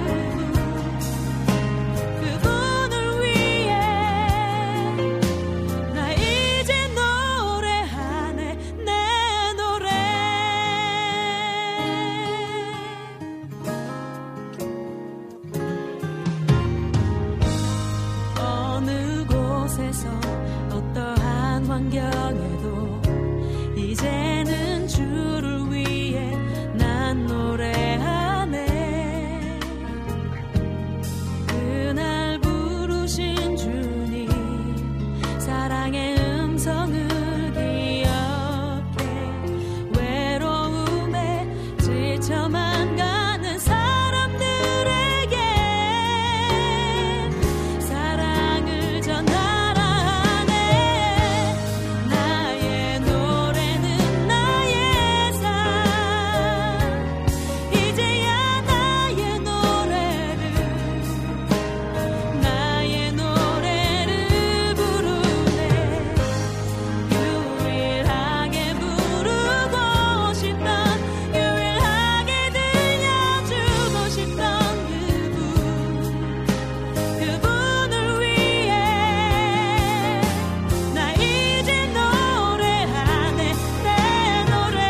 그분을 위해 나 이제 노래하네. 내 노래 어느 곳에서 어떠한 환경에도 이제는 주를 위해 난 노래하네. 그날 부르신 주님 사랑의 음성을 기억해 외로움에 지쳐만 가는 사람들에게 사랑을 전하라 하네. 나의 노래는 나의 삶 이제야 나의 노래를 부르네. 유일하게 부르고 싶던 유일하게 들려주고 싶던 그분을 위해 나 이제 노래하네. 내 노래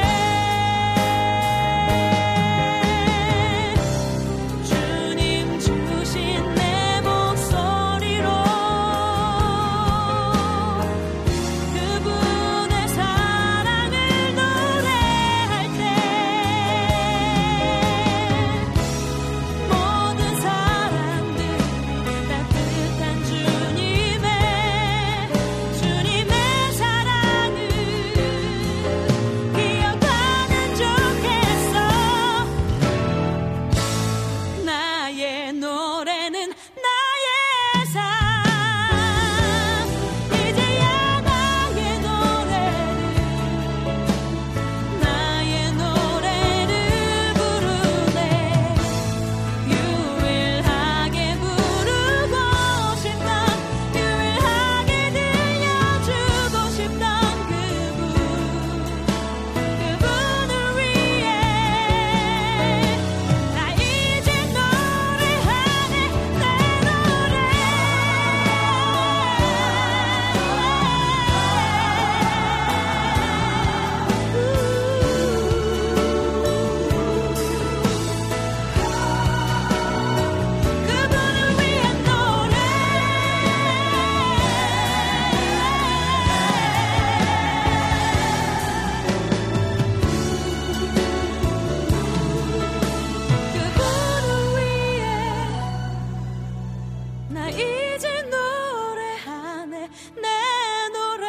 주님 주신 내 목소리로 그분의 사랑을 노래할 때 모든 사람들이 따뜻한 주님의 사랑을 기억하면 좋겠어. 나의 노래는 나의 삶 이제야 나의 노래를 부르네. 유일하게 부르고 싶던 유일하게 들려주고 싶던 그분을 위해 나 이제 노래하네. 내 노래 그분을 위한 노래 그분을 위해 나 이제 노래하네. 내 노래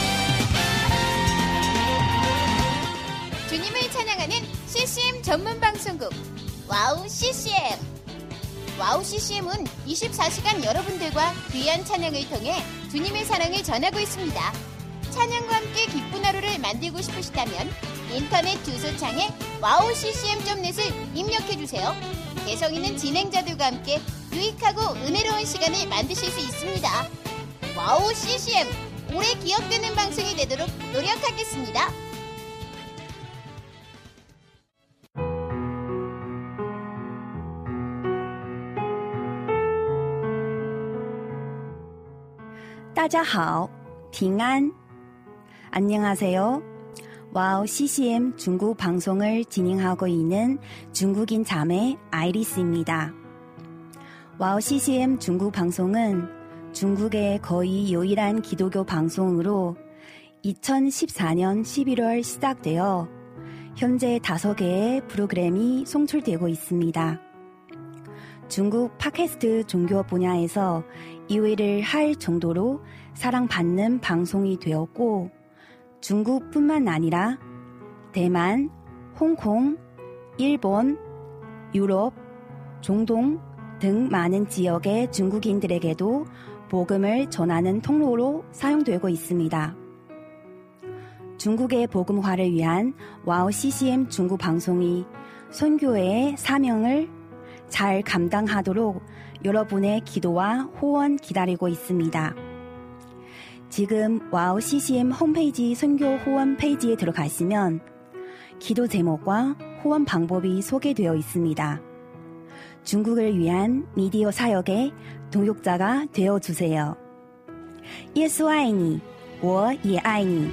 주님을 찬양하는 CCM 전문 방송 방송국 와우 CCM. 와우 CCM은 24시간 여러분들과 귀한 찬양을 통해 주님의 사랑을 전하고 있습니다. 찬양과 함께 기쁜 하루를 만들고 싶으시다면 인터넷 주소창에 wowccm.net을 입력해주세요. 개성 있는 진행자들과 함께 유익하고 은혜로운 시간을 만드실 수 있습니다. 와우 CCM, 오래 기억되는 방송이 되도록 노력하겠습니다. 다자하오, 빙안. 안녕하세요. 와우 CCM 중국 방송을 진행하고 있는 중국인 자매 아이리스입니다. 와우 CCM 중국 방송은 중국의 거의 유일한 기독교 방송으로 2014년 11월 시작되어 현재 5개의 프로그램이 송출되고 있습니다. 중국 팟캐스트 종교 분야에서 2위를 할 정도로 사랑받는 방송이 되었고 중국뿐만 아니라 대만, 홍콩, 일본, 유럽, 중동 등 많은 지역의 중국인들에게도 복음을 전하는 통로로 사용되고 있습니다. 중국의 복음화를 위한 와우 CCM 중국 방송이 선교의 사명을 잘 감당하도록 여러분의 기도와 후원 기다리고 있습니다. 지금 와우 CCM 홈페이지 선교 후원 페이지에 들어가시면 기도 제목과 후원 방법이 소개되어 있습니다. 중국을 위한 미디어 사역의 동역자가 되어주세요. 예수爱你,我也爱你.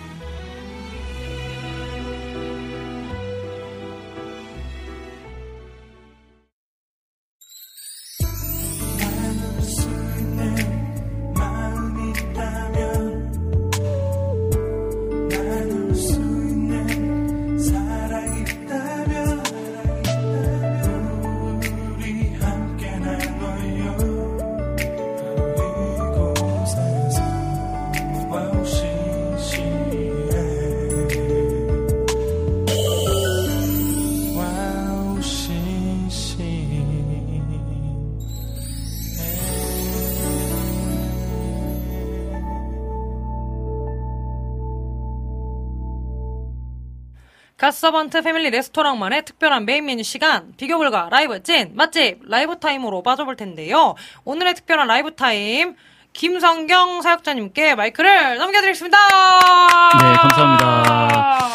갓서번트 패밀리 레스토랑만의 특별한 메인 메뉴 시간, 비교불가 라이브 찐 맛집 라이브 타임으로 빠져볼 텐데요. 오늘의 특별한 라이브 타임, 김성경 사역자님께 마이크를 넘겨드리겠습니다. 네, 감사합니다.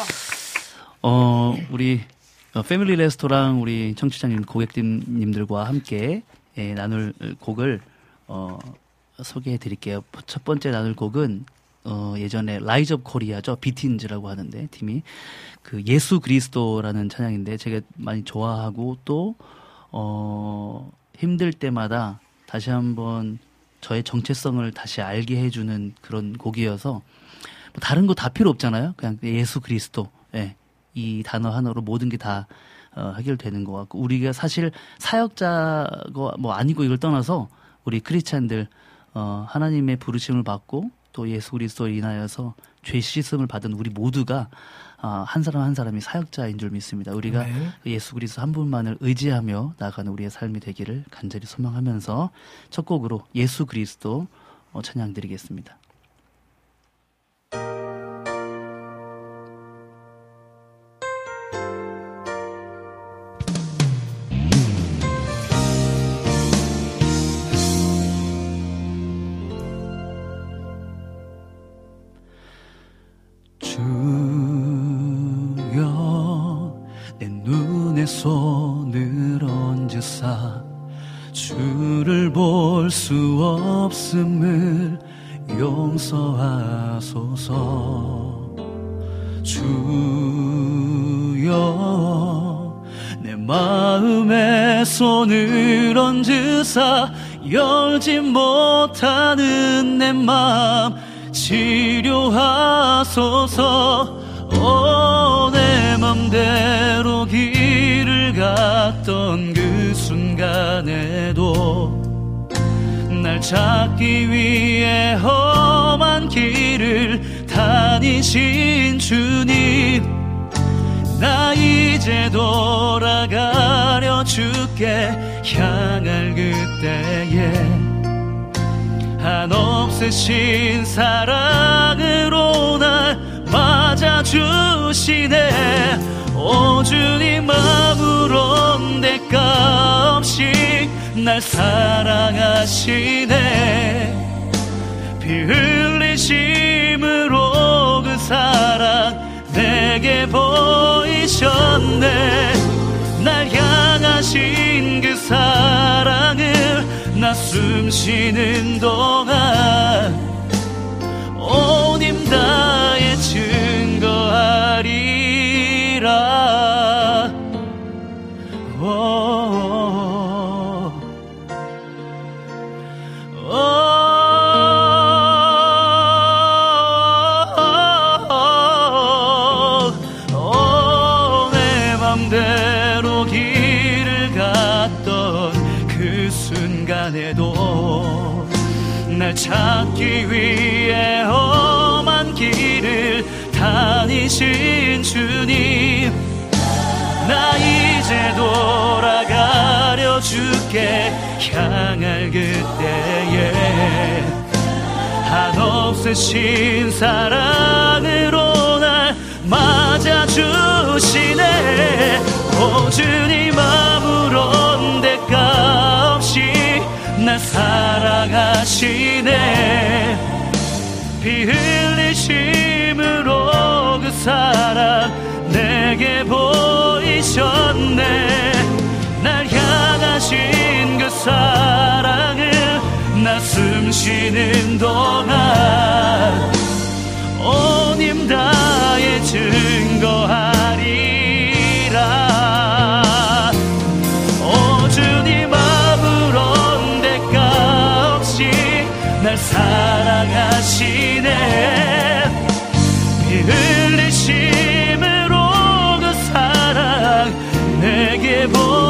우리 패밀리 레스토랑 우리 청취자님, 고객님들과 함께 나눌 곡을 소개해드릴게요. 첫 번째 나눌 곡은 예전에 라이즈 업 코리아죠. 비틴즈라고 하는데 팀이 그 예수 그리스도라는 찬양인데 제가 많이 좋아하고 또 힘들 때마다 다시 한번 저의 정체성을 다시 알게 해주는 그런 곡이어서 뭐 다른 거 다 필요 없잖아요. 그냥 예수 그리스도, 예, 이 단어 하나로 모든 게 다 해결되는 것 같고, 우리가 사실 사역자가 뭐 아니고 이걸 떠나서 우리 크리스찬들 하나님의 부르심을 받고 또 예수 그리스도로 인하여서 죄 씻음을 받은 우리 모두가 한 사람 한 사람이 사역자인 줄 믿습니다. 우리가 예수 그리스도 한 분만을 의지하며 나아가는 우리의 삶이 되기를 간절히 소망하면서 첫 곡으로 예수 그리스도 찬양 드리겠습니다. 손을 얹으사 주를 볼 수 없음을 용서하소서. 주여 내 마음에 손을 얹으사 열지 못하는 내 마음 치료하소서. 내 맘대로 길을 갔던 그 순간에도 날 찾기 위해 험한 길을 다니신 주님, 나 이제 돌아가려 주께 향할 그때에 한없으신 사랑으로 날 맞아주시네. 오 주님 아무런 대가 없이 날 사랑하시네. 피 흘리심으로 그 사랑 내게 보이셨네. 날 향하신 그 사랑을 나 숨 쉬는 동안 온 힘 다해 증거하리라. 내 맘대로 길을 갔던 그 순간에도 날 찾기 위해 험한 길을 다니신 주님, 나 이제 돌아가려 주께 향할 그때에 한없으신 사랑으로 날 맞아주시네. 오 주님 아무런 대가 없이 날 사랑하시네. 피 흘리심으로 그 사랑 내게 보이셨네. 날 향하신 그 사랑을 나 숨 쉬는 동안 온 힘 다해 증거하리라. 오 주님 아무런 대가 없이 날 사랑하시네. 피 흘리심으로 그 사랑 내게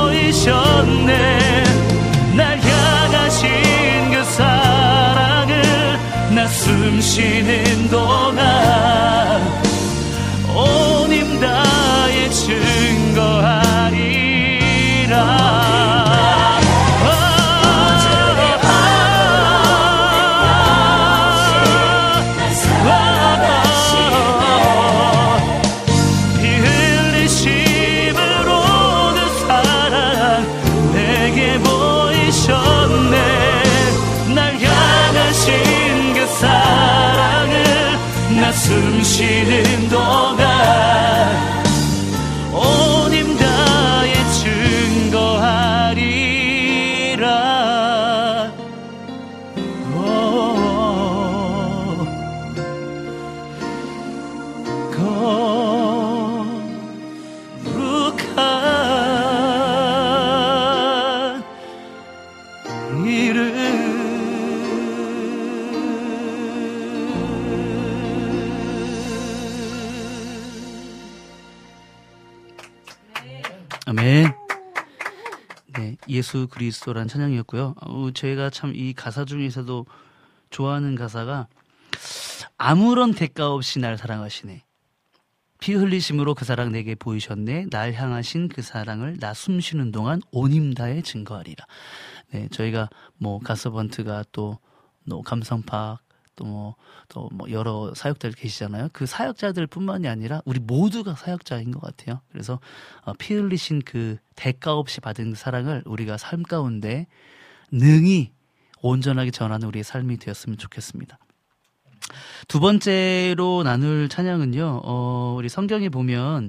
보이셨네. 날 향하신 그 사랑을 나 숨 쉬는 동안 온 힘 다해 증거하리라. 숨 쉬는 동안 온 힘 다해 증거하리라. 거룩한 이름. 아멘. 네, 예수 그리스도란 찬양이었고요. 저희가 참 이 가사 중에서도 좋아하는 가사가 아무런 대가 없이 날 사랑하시네. 피 흘리심으로 그 사랑 내게 보이셨네. 날 향하신 그 사랑을 나 숨쉬는 동안 온 힘 다해 증거하리라. 네, 저희가 뭐 가서번트가 또 감성팍 또 여러 사역자들 계시잖아요. 그 사역자들뿐만이 아니라 우리 모두가 사역자인 것 같아요. 그래서 피 흘리신 그 대가 없이 받은 사랑을 우리가 삶 가운데 능히 온전하게 전하는 우리의 삶이 되었으면 좋겠습니다. 두 번째로 나눌 찬양은요. 우리 성경에 보면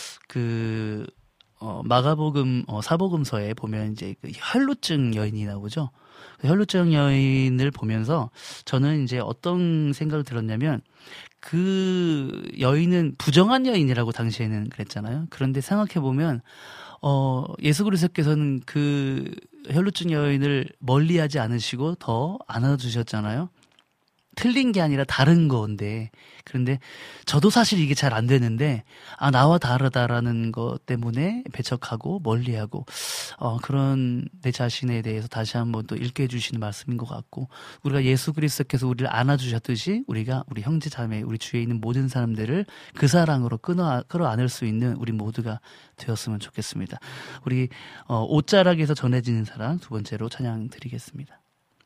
마가복음 사복음서에 보면 이제 그 혈루증 여인이 나오죠. 혈루증 여인을 보면서 저는 이제 어떤 생각을 들었냐면 그 여인은 부정한 여인이라고 당시에는 그랬잖아요. 그런데 생각해보면 예수 그리스도께서는 그 혈루증 여인을 멀리하지 않으시고 더 안아주셨잖아요. 틀린 게 아니라 다른 건데, 그런데 저도 사실 이게 잘 안 되는데 나와 다르다라는 것 때문에 배척하고 멀리하고 그런 내 자신에 대해서 다시 한번 또 읽게 해주시는 말씀인 것 같고, 우리가 예수 그리스도께서 우리를 안아주셨듯이 우리가 우리 형제 자매, 우리 주위에 있는 모든 사람들을 그 사랑으로 끌어안을 수 있는 우리 모두가 되었으면 좋겠습니다. 우리 옷자락에서 전해지는 사랑 두 번째로 찬양 드리겠습니다.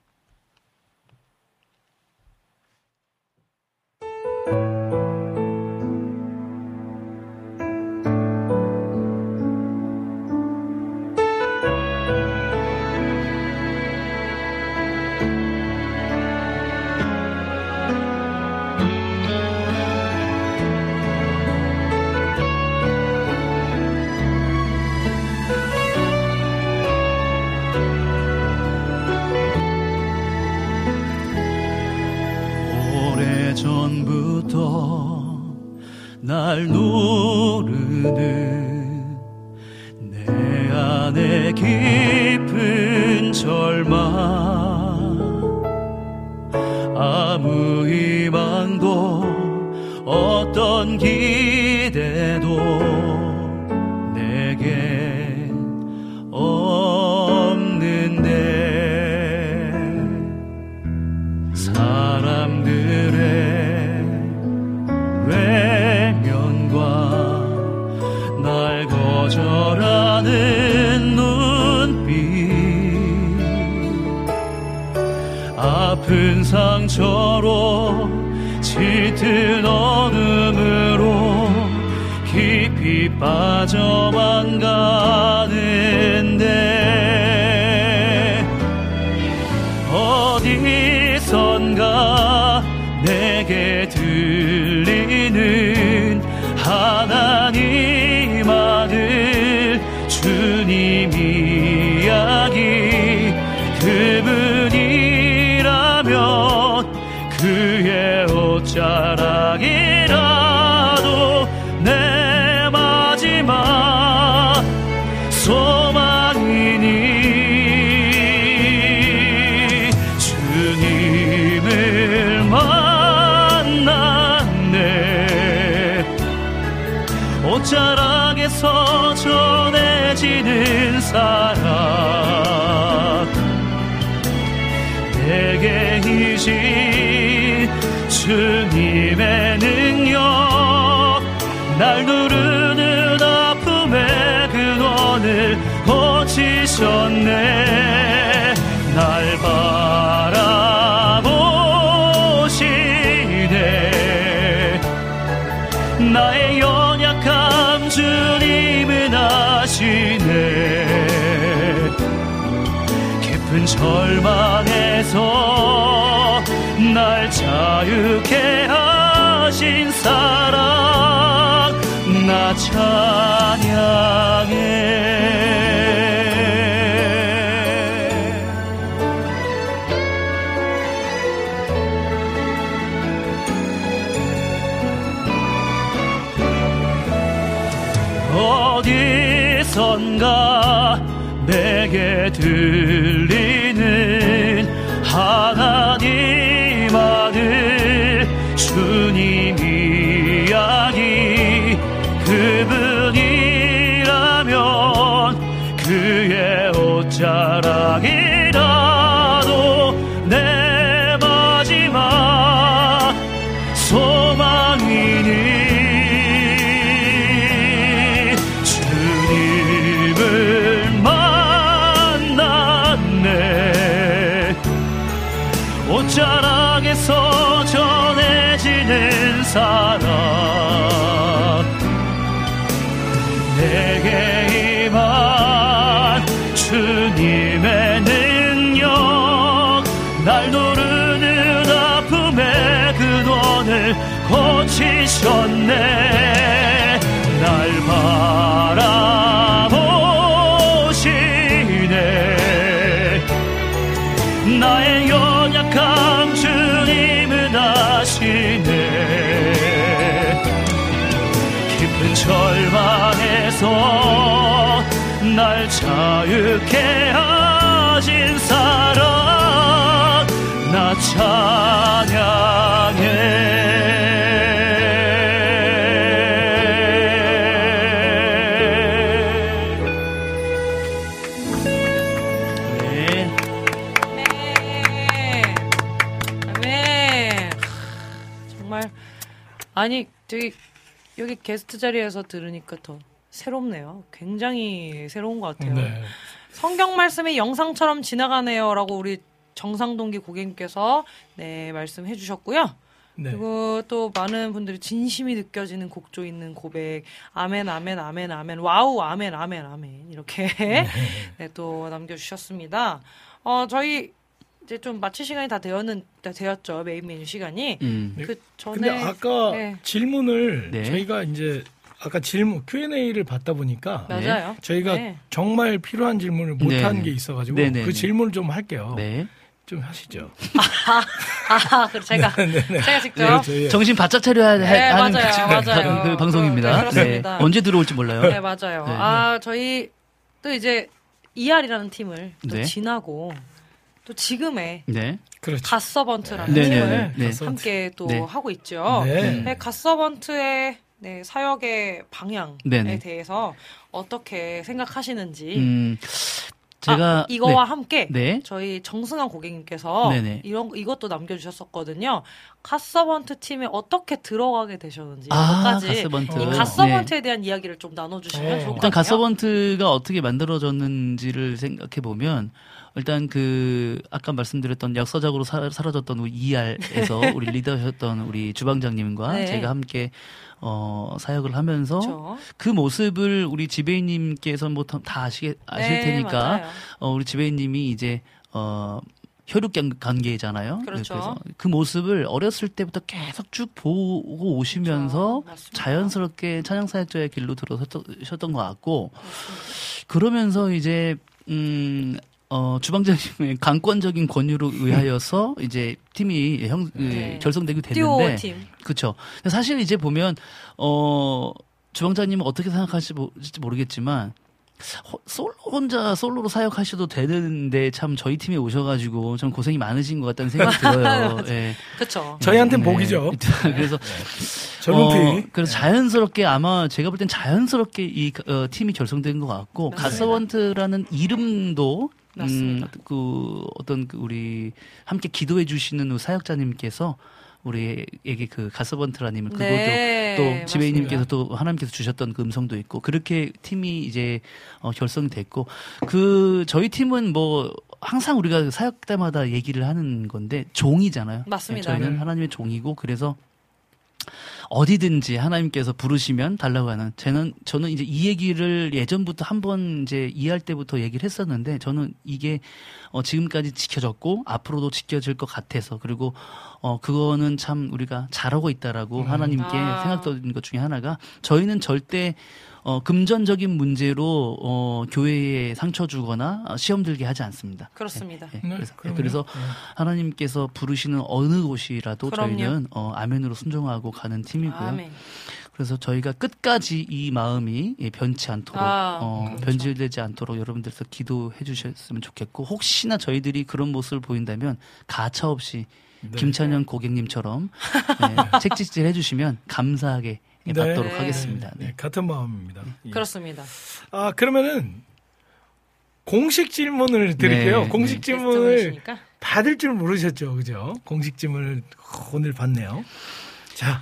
날 노르는 내 안에 깊은 절망, 아무 희망도 어떤 기대도 내겐 없는데, 사람들의 날 거절하는 눈빛, 아픈 상처로 짙은 어둠으로 깊이 빠져만 가는데, 어디선가 내게 들리는 하나님 아들 주님 이야기, 그분이라면 그의 옷자락이라도 내 마지막 소망이니, 주님을 만났네. 옷자락에서 전해지는 사랑, 내게 이신 주님의 능력, 날 누르는 아픔의 근원을 고치셨네. 날 바라보시네. 나의 연약함 주님은 아시네. 깊은 절망에서 날 자유케 하신 사랑, 나 찬양해. 어디선가 내게 들리는 하나님 아들 주님 이야기, 그분이라면 그의 옷자락이라도 내 마지막 소망이니, 옷자락에서 전해지는 사랑, 내게 임한 주님의 능력, 날 누르는 아픔의 근원을 고치셨네. 날 바라보시네. 나의 연약함 주님은 아시네. 깊은 절망에서 날 자유케 하신 사랑, 나 찬양해. 아니, 되게 여기 게스트 자리에서 들으니까 더 새롭네요. 굉장히 새로운 것 같아요. 네. 성경 말씀이 영상처럼 지나가네요라고 우리 정상동기 고객님께서 네 말씀해 주셨고요. 네. 그리고 또 많은 분들이 진심이 느껴지는 곡조 있는 고백, 아멘, 아멘, 아멘, 아멘, 와우, 아멘, 아멘, 아멘 이렇게 네, 또 남겨주셨습니다. 저희 이제 좀 마칠 시간이 다 되었죠. 메인 메뉴 시간이. 그 전에. 근데 아까 질문을 저희가 이제 아까 질문 Q&A를 받다 보니까 맞아요. 저희가 정말 필요한 질문을 못한 게 있어가지고 그 질문을 좀 할게요. 네. 좀 하시죠. 그럼 제가 직접 정신 바짝 차려야 하는 맞아요. 그 방송입니다. 그렇습니다. 언제 들어올지 몰라요. 네, 맞아요. 저희 또 이제 ER이라는 팀을 또 지나고 또 지금의 그렇죠. 갓서번트라는 팀을 함께 또 하고 있죠. 네, 갓서번트의 사역의 방향에 대해서 어떻게 생각하시는지 제가 이거와 함께 저희 정승환 고객님께서 이것도 남겨주셨었거든요. 갓서번트 팀에 어떻게 들어가게 되셨는지 갓서번트. 이 갓서번트에 대한 이야기를 좀 나눠주시면 좋을 것 같아요. 일단 갓서번트가 어떻게 만들어졌는지를 생각해 보면 일단 아까 말씀드렸던 역사적으로 사라졌던 우리 ER에서 우리 리더셨던 우리 주방장님과 제가 함께 사역을 하면서 그렇죠. 그 모습을 우리 지배인님께서 뭐 다 아실 테니까 우리 지배인님이 이제 혈육 관계잖아요. 그렇죠. 그래서 그 모습을 어렸을 때부터 계속 쭉 보고 오시면서 그렇죠. 자연스럽게 찬양 사역자의 길로 들어서셨던 것 같고 그러면서 이제 주방장님의 강권적인 권유로 의하여서 이제 팀이 결성되게 됐는데, 그렇죠. 사실 이제 보면 주방장님은 어떻게 생각하실지 모르겠지만 혼자 솔로로 사역하셔도 되는데 참 저희 팀에 오셔가지고 좀 고생이 많으신 것 같다는 생각이 들어요. 그렇죠. 저희한테는 복이죠. 그래서 그래서 자연스럽게 아마 제가 볼 땐 자연스럽게 이 팀이 결성된 것 같고 갓서번트라는 이름도 우리 함께 기도해 주시는 사역자님께서 우리에게 그 갓서번트라님을 그것도 또 지배인님께서 또 하나님께서 주셨던 그 음성도 있고 그렇게 팀이 이제 결성이 됐고 저희 팀은 뭐 항상 우리가 사역 때마다 얘기를 하는 건데 종이잖아요. 맞습니다. 저희는 하나님의 종이고 그래서 어디든지 하나님께서 부르시면 달라고 하는 저는 이제 이 얘기를 예전부터 한번 이제 이해할 때부터 얘기를 했었는데 저는 이게 지금까지 지켜졌고 앞으로도 지켜질 것 같아서 그리고 그거는 참 우리가 잘하고 있다라고 하나님께 생각되는 것 중에 하나가 저희는 절대 금전적인 문제로 교회에 상처 주거나 시험 들게 하지 않습니다. 그렇습니다. 그래서 하나님께서 부르시는 어느 곳이라도 저희는 아멘으로 순종하고 가는 팀이고요. 아멘. 그래서 저희가 끝까지 이 마음이 변치 않도록 변질되지 않도록 여러분들께서 기도해 주셨으면 좋겠고 혹시나 저희들이 그런 모습을 보인다면 가차없이 김찬현 고객님처럼 책짓질 해주시면 감사하게 받도록 하겠습니다. 같은 마음입니다. 그렇습니다. 그러면은 공식 질문을 드릴게요. 공식 질문을 받을 줄 모르셨죠, 그죠? 공식 질문을 오늘 받네요. 자,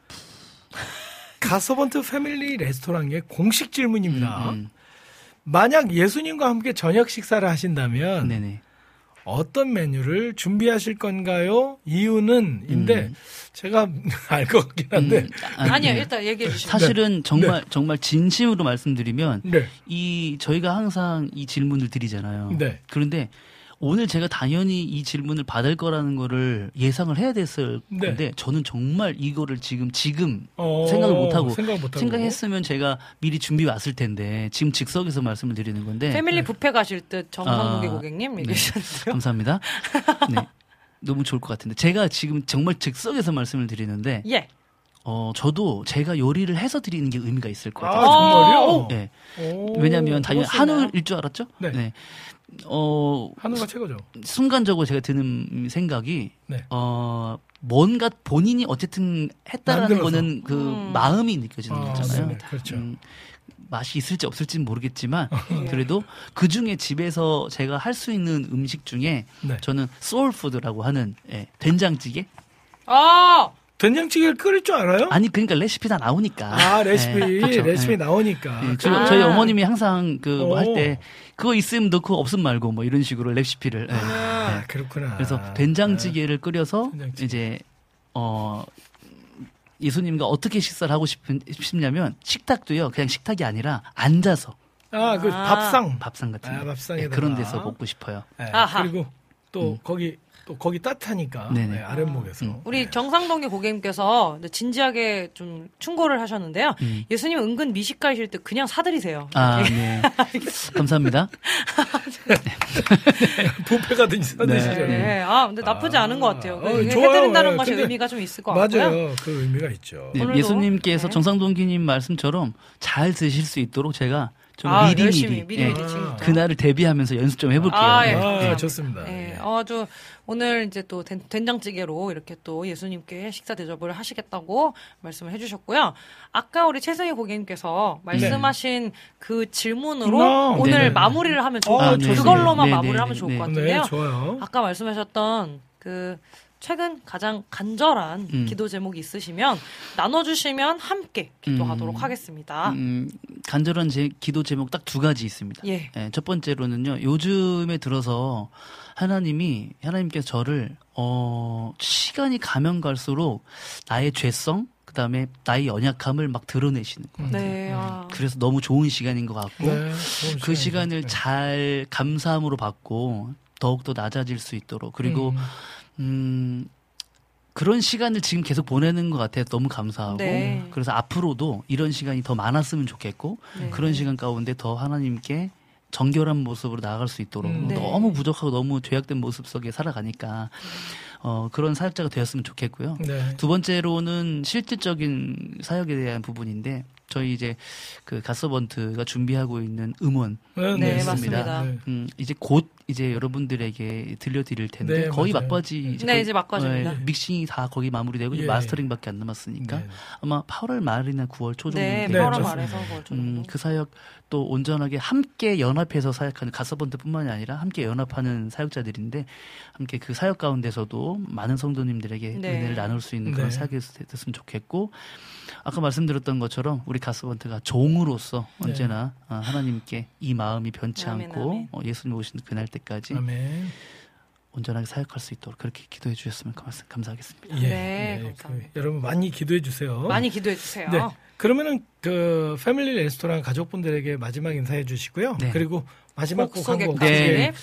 갓서번트 패밀리 레스토랑의 공식 질문입니다. 만약 예수님과 함께 저녁 식사를 하신다면 어떤 메뉴를 준비하실 건가요? 이유는?인데 제가 알 것 같긴 한데 아니요, 일단 얘기해 주시면 사실은 정말 진심으로 말씀드리면 저희가 항상 이 질문을 드리잖아요. 그런데 오늘 제가 당연히 이 질문을 받을 거라는 거를 예상을 해야 됐을 건데 저는 정말 이거를 지금 생각을 못하고 생각했으면 제가 미리 준비 왔을 텐데 지금 즉석에서 말씀을 드리는 건데 패밀리 뷔페 가실 듯 정상국의 고객님 얘기하셨는데요. 감사합니다. 너무 좋을 것 같은데 제가 지금 정말 즉석에서 말씀을 드리는데 저도 제가 요리를 해서 드리는 게 의미가 있을 것 같아요. 정말요? 네. 왜냐하면 당연히 한우일 줄 알았죠? 네. 한우가 최고죠. 순간적으로 제가 드는 생각이 뭔가 본인이 어쨌든 했다라는 거는 그 마음이 느껴지는 거잖아요. 그렇죠. 맛이 있을지 없을지는 모르겠지만 그래도 그 중에 집에서 제가 할 수 있는 음식 중에 저는 소울푸드라고 하는 된장찌개. 된장찌개를 끓일 줄 알아요? 아니 그러니까 레시피 다 나오니까. 아 레시피 네, 그렇죠. 레시피 나오니까. 네, 저희 어머님이 항상 그 뭐 할 때 그거 있으면 넣고 없으면 말고 뭐 이런 식으로 레시피를. 네. 아 그렇구나. 그래서 된장찌개를 끓여서 된장찌개. 이제 예수님과 어떻게 식사를 하고 싶냐면 식탁도요 그냥 식탁이 아니라 앉아서. 그 밥상 같은 밥상에 그런 데서 먹고 싶어요. 네, 그리고 또 거기 따뜻하니까 네, 아랫목에서. 우리 경상동의 고객님께서 진지하게 좀 충고를 하셨는데요. 예수님 은근 미식가이실 때 그냥 사드리세요. 네. 감사합니다. 부페 가든지 사드시죠. 네. 근데 나쁘지 않은 것 같아요. 해드린다는 것이 의미가 좀 있을 것 같고요. 맞아요. 그 의미가 있죠. 네, 예수님께서 정상동기님 말씀처럼 잘 드실 수 있도록 제가 좀 미리 그날을 대비하면서 연습 좀 해볼게요. 좋습니다. 네. 아주 오늘 이제 또 된장찌개로 이렇게 또 예수님께 식사 대접을 하시겠다고 말씀을 해주셨고요. 아까 우리 최승희 고객님께서 말씀하신 그 질문으로 오늘 마무리를 하면 좋을 것 같아요. 그걸로만 마무리를 하면 좋을 것 같은데요. 좋아요. 아까 말씀하셨던 그 최근 가장 간절한 기도 제목이 있으시면 나눠주시면 함께 기도하도록 하겠습니다. 간절한 기도 제목 딱 두 가지 있습니다. 예. 네, 첫 번째로는요. 요즘에 들어서 하나님께서 저를 시간이 가면 갈수록 나의 죄성 그다음에 나의 연약함을 막 드러내시는 것 같아요. 네, 그래서 너무 좋은 시간인 것 같고 그 시간을 잘 감사함으로 받고 더욱더 낮아질 수 있도록 그리고 그런 시간을 지금 계속 보내는 것 같아요. 너무 감사하고. 네. 그래서 앞으로도 이런 시간이 더 많았으면 좋겠고, 그런 시간 가운데 더 하나님께 정결한 모습으로 나아갈 수 있도록 너무 부족하고 너무 죄악된 모습 속에 살아가니까, 그런 사역자가 되었으면 좋겠고요. 네. 두 번째로는 실질적인 사역에 대한 부분인데, 저희 이제 그 갓서번트가 준비하고 있는 음원 있습니다. 이제 곧 이제 여러분들에게 들려드릴 텐데 거의 막바지 이제 막바지입니다. 믹싱이 다 거기 마무리되고 이제 마스터링밖에 안 남았으니까 아마 8월 말이나 9월 초 정도 되겠죠. 8월 말에서 9월 초 정도. 그 사역 또 온전하게 함께 연합해서 사역하는 갓서번트뿐만이 아니라 함께 연합하는 사역자들인데 함께 그 사역 가운데서도 많은 성도님들에게 은혜를 나눌 수 있는 그런 사역이 됐으면 좋겠고 아까 말씀드렸던 것처럼 우리 갓서번트가 종으로서 언제나 하나님께 이 마음이 변치 않고 예수님 오신 그날 때까지 온전하게 사역할 수 있도록 그렇게 기도해 주셨으면 감사하겠습니다. 감사합니다. 여러분 많이 기도해 주세요. 많이 기도해 주세요. 네. 그러면은 그 패밀리 레스토랑 가족분들에게 마지막 인사해 주시고요. 그리고 마지막 곡 한 곡까지.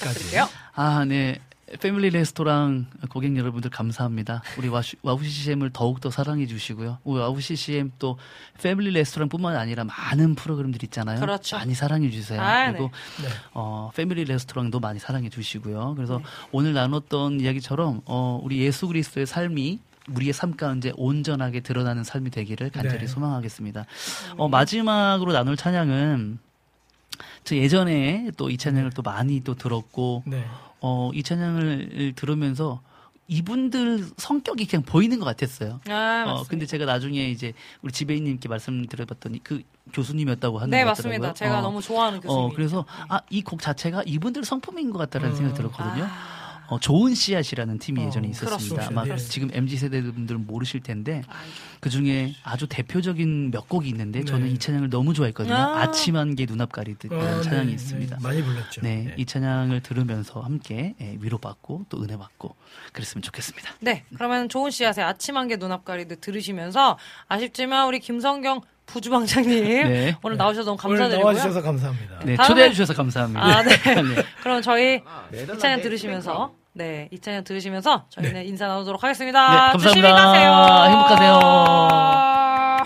네. 패밀리 레스토랑 고객 여러분들 감사합니다. 우리 와우 CCM을 더욱더 사랑해 주시고요. 우리 와우 CCM 또 패밀리 레스토랑뿐만 아니라 많은 프로그램들 있잖아요. 그렇죠. 많이 사랑해 주세요. 그리고 패밀리 레스토랑도 많이 사랑해 주시고요. 그래서 오늘 나눴던 이야기처럼 우리 예수 그리스도의 삶이 우리의 삶 가운데 온전하게 드러나는 삶이 되기를 간절히 소망하겠습니다. 마지막으로 나눌 찬양은 저 예전에 또 이 찬양을 또 많이 또 들었고 이 찬양을 들으면서 이분들 성격이 그냥 보이는 것 같았어요. 근데 제가 나중에 이제 우리 지배인님께 말씀드려봤더니 그 교수님이었다고 하는 것 같더라고요. 맞습니다. 제가 너무 좋아하는 교수님. 그래서 이 곡 자체가 이분들 성품인 것 같다라는 생각이 들었거든요. 좋은 씨앗이라는 팀이 예전에 있었습니다. 아마 지금 MZ세대분들은 모르실 텐데 그중에 아주 대표적인 몇 곡이 있는데 저는 이 찬양을 너무 좋아했거든요. 아침 한개 눈앞 가리듯 그런 찬양이 있습니다. 많이 불렀죠. 이 찬양을 들으면서 함께 위로받고 또 은혜 받고 그랬으면 좋겠습니다. 네, 그러면 좋은 씨앗의 아침 한개 눈앞 가리듯 들으시면서 아쉽지만 우리 김성경 부주방장님 오늘 나오셔서 너무 감사드리고요. 나와주셔서 감사합니다. 초대해 주셔서 감사합니다. 그럼 저희 이 찬양 들으시면서 이 찬양 들으시면서 저희는 인사 나누도록 하겠습니다. 감사합니다. 조심히 가세요. 행복하세요.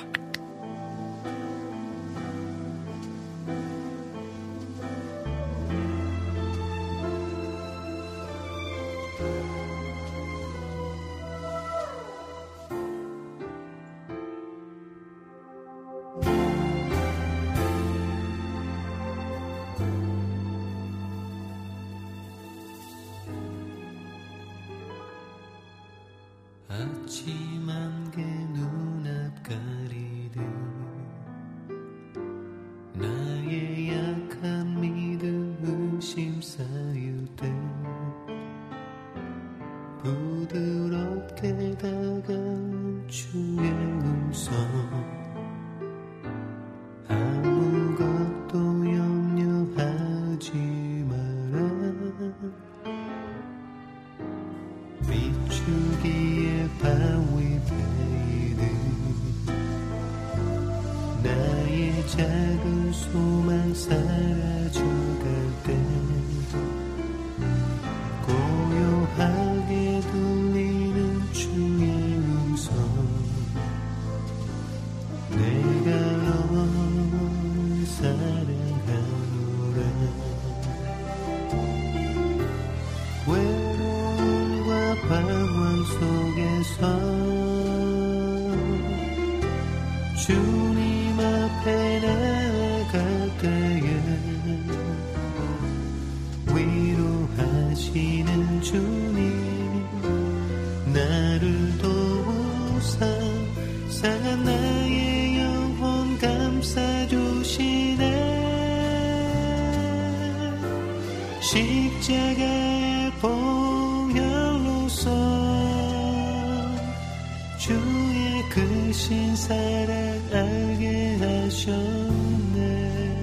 아침 한개 눈앞 가리듯 나의 약한 믿음 의심 쌓일 때 부드럽게 다가온 주의 음성 아무것도 염려하지 마라 비추기에 바위 베이듯 나의 작은 소망 사라져갈 때 고요하게 들리는 주의 음성 내가 널 사랑하노라 외로움과 방황 속에서 주님 앞에 나아갈 때에 위로하시는 주님 나를 도우사 상한 나의 영혼 감싸주시네 십자가의 보혈로서 주의 크신 사랑 알게 하셨네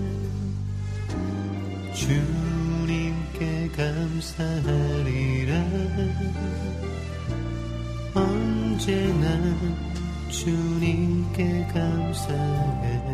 주님께 감사하리라 언제나 주님께 감사해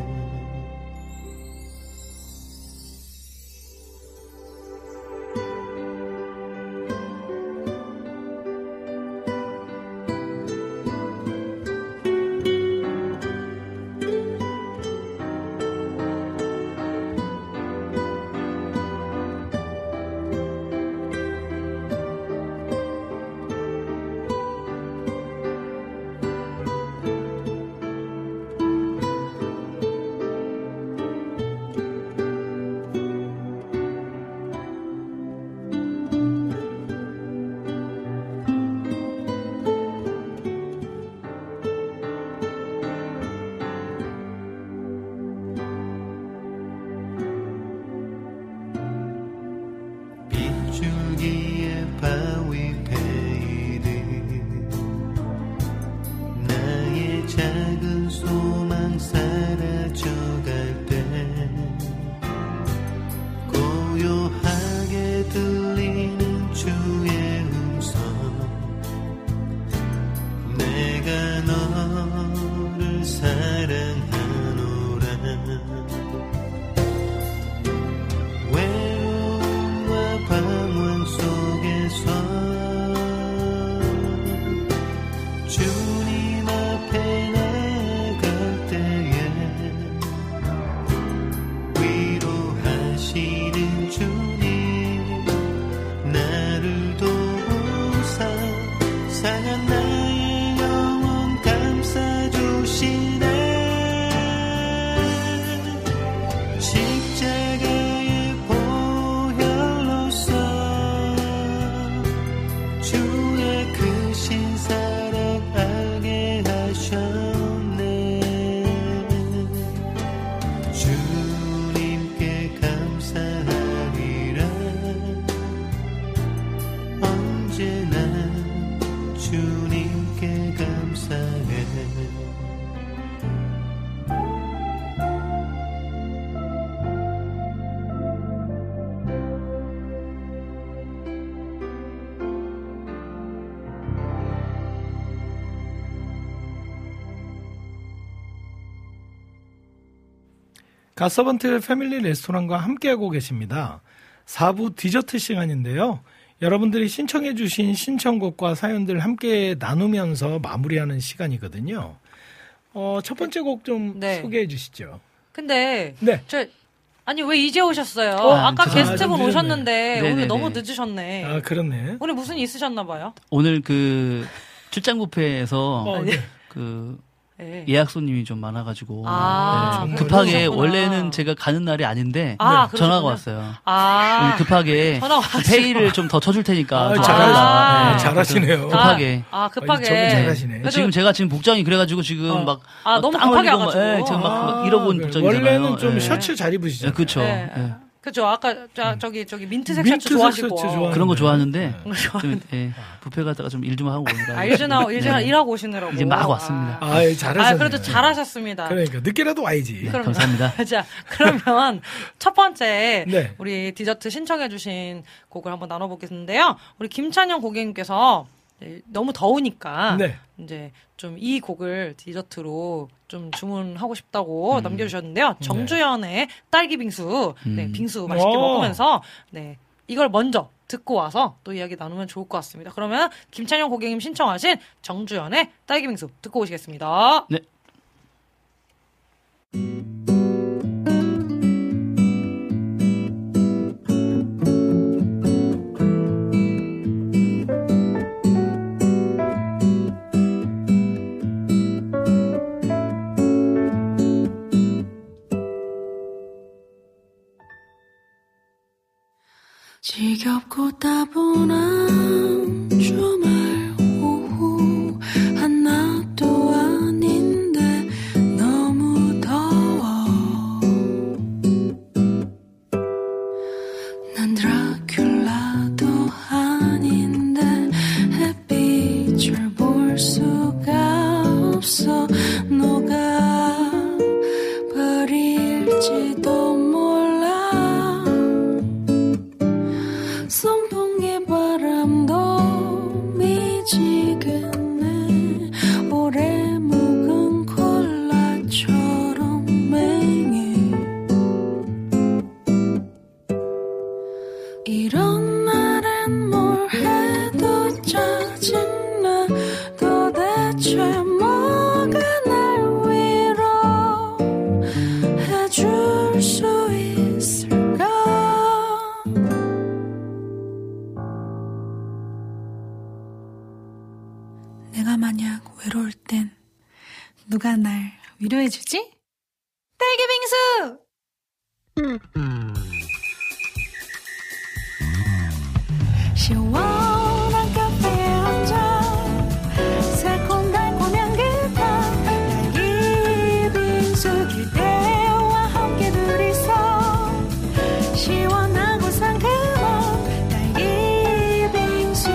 갓서번트 패밀리 레스토랑과 함께하고 계십니다. 4부 디저트 시간인데요. 여러분들이 신청해 주신 신청곡과 사연들 함께 나누면서 마무리하는 시간이거든요. 첫 번째 곡 좀 소개해 주시죠. 근데 네. 아니 왜 이제 오셨어요? 아까 게스트분 오셨는데 오늘 너무 늦으셨네. 아 그렇네. 오늘 무슨 일 있으셨나 봐요? 오늘 그 출장 뷔페에서 예약 손님이 좀 많아가지고 급하게 원래는 제가 가는 날이 아닌데 전화가 왔어요. 급하게 페이를 좀 더 쳐줄 테니까 잘하시네요. 급하게. 잘하시네. 지금 제가 복장이 그래가지고 지금 막 너무 급하게 와가지고 지금 막 이러고 온 복장이잖아요. 원래는 좀 셔츠 잘 입으시죠. 그렇죠. 그죠. 아까 저기 민트 색샷 좋아하시고 그런 거 좋아하는데 좀, 예, 뷔페 가다가 좀 일 좀 하고 오느라. 일하고 오시느라고. 이제 막 왔습니다. 잘하셨네요. 그래도 잘하셨습니다. 그러니까 늦게라도 와야지. 감사합니다. 자, 그러면 첫 번째 네. 우리 디저트 신청해주신 곡을 한번 나눠보겠는데요. 우리 김찬영 고객님께서 너무 더우니까 네. 이제 좀 이 곡을 디저트로 좀 주문하고 싶다고 남겨주셨는데요. 정주현의 딸기 빙수, 네, 빙수 맛있게 먹으면서 네, 이걸 먼저 듣고 와서 또 이야기 나누면 좋을 것 같습니다. 그러면 김찬영 고객님 신청하신 정주현의 딸기 빙수 듣고 오시겠습니다. 네. 지겹고 따분한 주말 오후 한낮도 아닌데 너무 더워. 난 드라큘라도 아닌데 햇빛을 볼 수가 없어. 녹아버릴지도 몰라. 선풍기 바람도 미치겠네. 오래 묵은 콜라처럼 맹해. 이런 날엔 뭘 해도 짜증나. 도대체 뭐가 날 위로해줄 수 있을까. 내가 만약 외로울 땐 누가 날 위로해주지? 딸기 빙수! 시원한 카페에 앉아 새콤달콤 향긋한 딸기 빙수 기대와 함께 둘이서 시원하고 상큼한 딸기 빙수.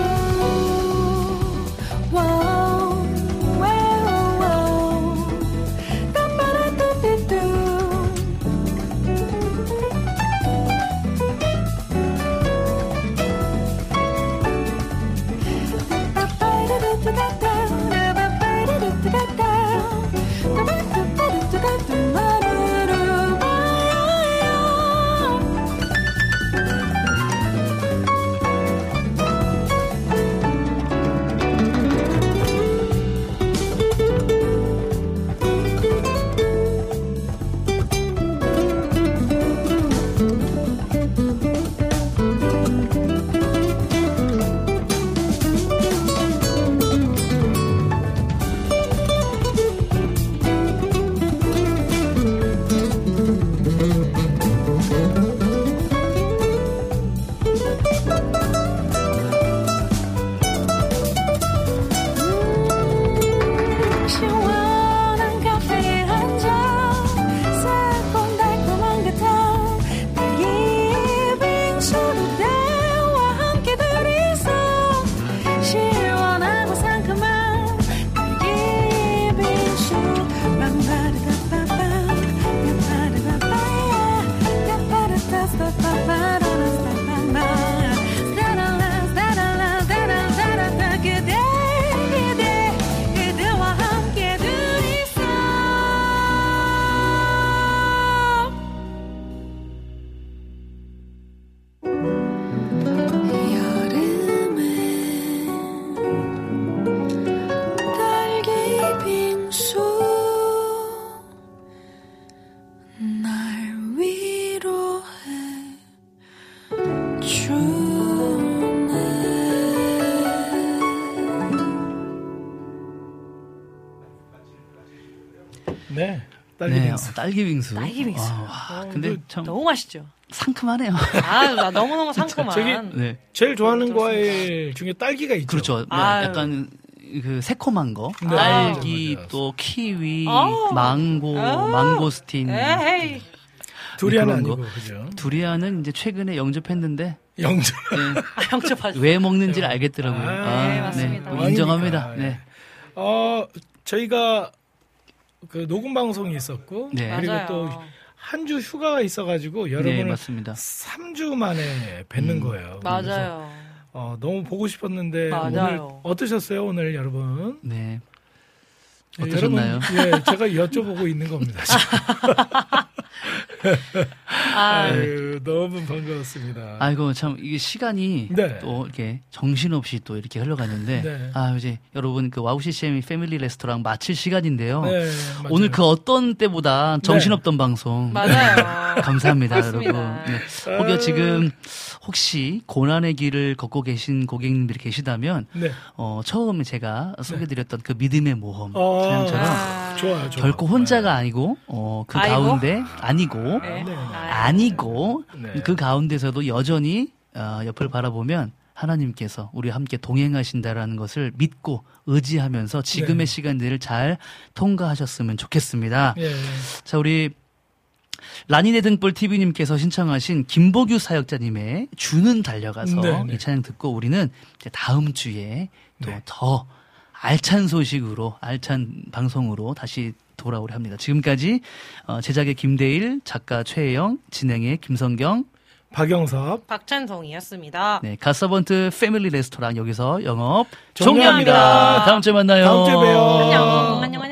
네, 딸기 빙수. 딸기 빙수. 근데 참 너무 맛있죠. 상큼하네요. 나 너무너무 상큼한. 저기 네. 제일 좋아하는 과일 중에 딸기가 있죠. 그렇죠. 약간 그 새콤한 거. 네. 딸기, 또 키위, 망고, 망고스틴. 에이. 두리안은 아니고 그죠? 두리안은 이제 최근에 영접했는데 영접. 네. 영접하셨어요. 왜 먹는지를 알겠더라고요. 네, 맞습니다. 네, 인정합니다. 네. 저희가 그 녹음 방송이 있었고 네. 그리고 맞아요. 또 한 주 휴가가 있어가지고 여러분을 네, 맞습니다. 3주 만에 뵙는 거예요. 맞아요. 너무 보고 싶었는데 맞아요. 오늘 어떠셨어요, 오늘 여러분? 네. 네, 어떠셨나요? 여러분, 제가 여쭤보고 있는 겁니다. 아유, 너무 반가웠습니다. 아이고, 참, 이게 시간이 네. 또 이렇게 정신없이 또 이렇게 흘러갔는데, 네. 이제 여러분 그 와우 CCM 패밀리 레스토랑 마칠 시간인데요. 네, 오늘 그 어떤 때보다 정신없던 방송. 맞아요. 감사합니다, 그렇습니다. 여러분. 네. 혹여 지금 혹시 고난의 길을 걷고 계신 고객님들이 계시다면, 네. 처음에 제가 소개드렸던 그 믿음의 모험 찬양처럼 좋아요. 결코 혼자가 아니고 그 가운데 아니고 네. 그 가운데서도 여전히 옆을 바라보면 하나님께서 우리와 함께 동행하신다라는 것을 믿고 의지하면서 지금의 네. 시간들을 잘 통과하셨으면 좋겠습니다. 네. 자, 우리 라니네 등불 TV님께서 신청하신 김보규 사역자님의 주는 달려가서 네. 이 찬양 듣고 우리는 이제 다음 주에 또 더 알찬 소식으로 알찬 방송으로 다시 돌아오려 합니다. 지금까지 제작의 김대일, 작가 최혜영, 진행의 김성경, 박영섭, 박찬성이었습니다. 네, 갓서번트 패밀리 레스토랑 여기서 영업 종료합니다. 종료합니다. 다음 주에 만나요. 다음 주에 봬요. 안녕.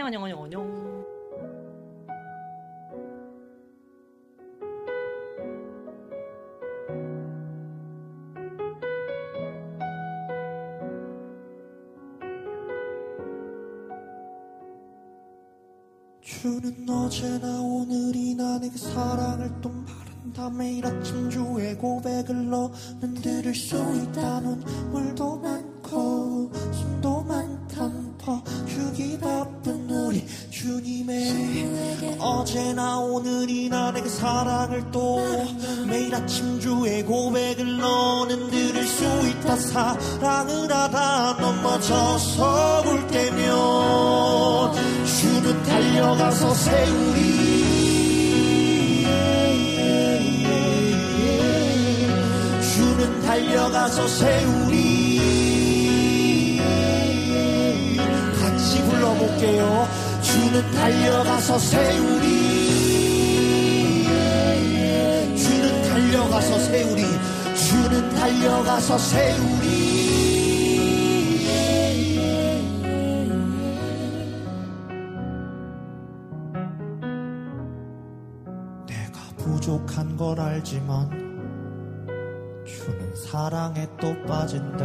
주는 어제나 오늘이나 내게 사랑을 또 바란다. 매일 아침 주의 고백을 너는 들을 수 있다. 눈물도 많고 숨도 많던 퍼주기 바쁜 우리 주님의 어제나 오늘이나 내게 사랑을 또 매일 아침 주의 고백을 너는 들을 수 있다. 사랑을 하다 넘어져서 울 때면 주는 달려가서 세우리. 주는 달려가서 세우리. 같이 불러볼게요. 주는 달려가서 세우리. 주는 달려가서 세우리. 주는 달려가서 세우리. 부족한 걸 알지만 주는 사랑에 또 빠진대.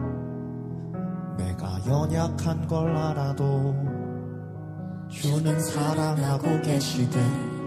내가 연약한 걸 알아도 주는 사랑하고 계시대.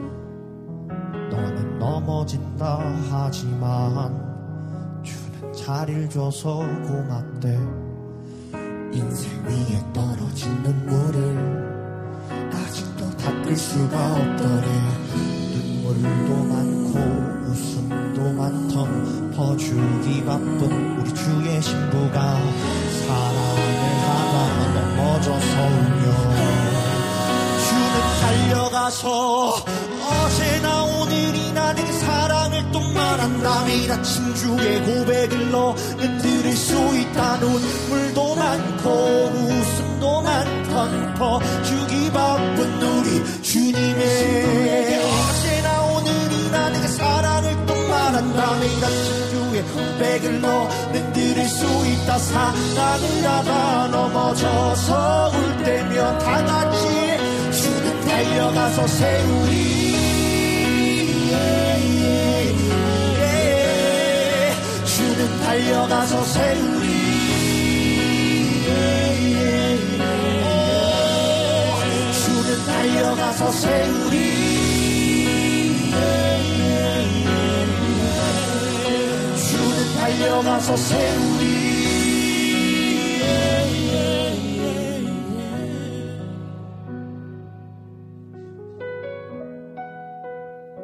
너는 넘어진다 하지만 주는 자리를 줘서 고맙대. 인생 위에 떨어진 눈물을 아직도 닦을 수가 없더래. 눈물도 많고 웃음도 많던 퍼주기 바쁜 우리 주의 신부가 사랑을 하다 넘어져서 울며 주는 달려가서 어제나 오늘이나 내게 사랑을 또 말한다. 매일 아침 주의 고백을 너는 들을 수 있다. 눈물도 많고 웃음도 많던 퍼주기 바쁜 우리 주님의 어제나 오늘이나 내게 사랑을 또 말한다. 매일 아침 주의 고백을 너는 들을 수 있다. 사랑을 하다 넘어져서 울 때면 다 같이 주는 달려가서 세우리. 주는 달려가서 세우리. 주는 달려가서 세우리. 주는 달려가서 세우리.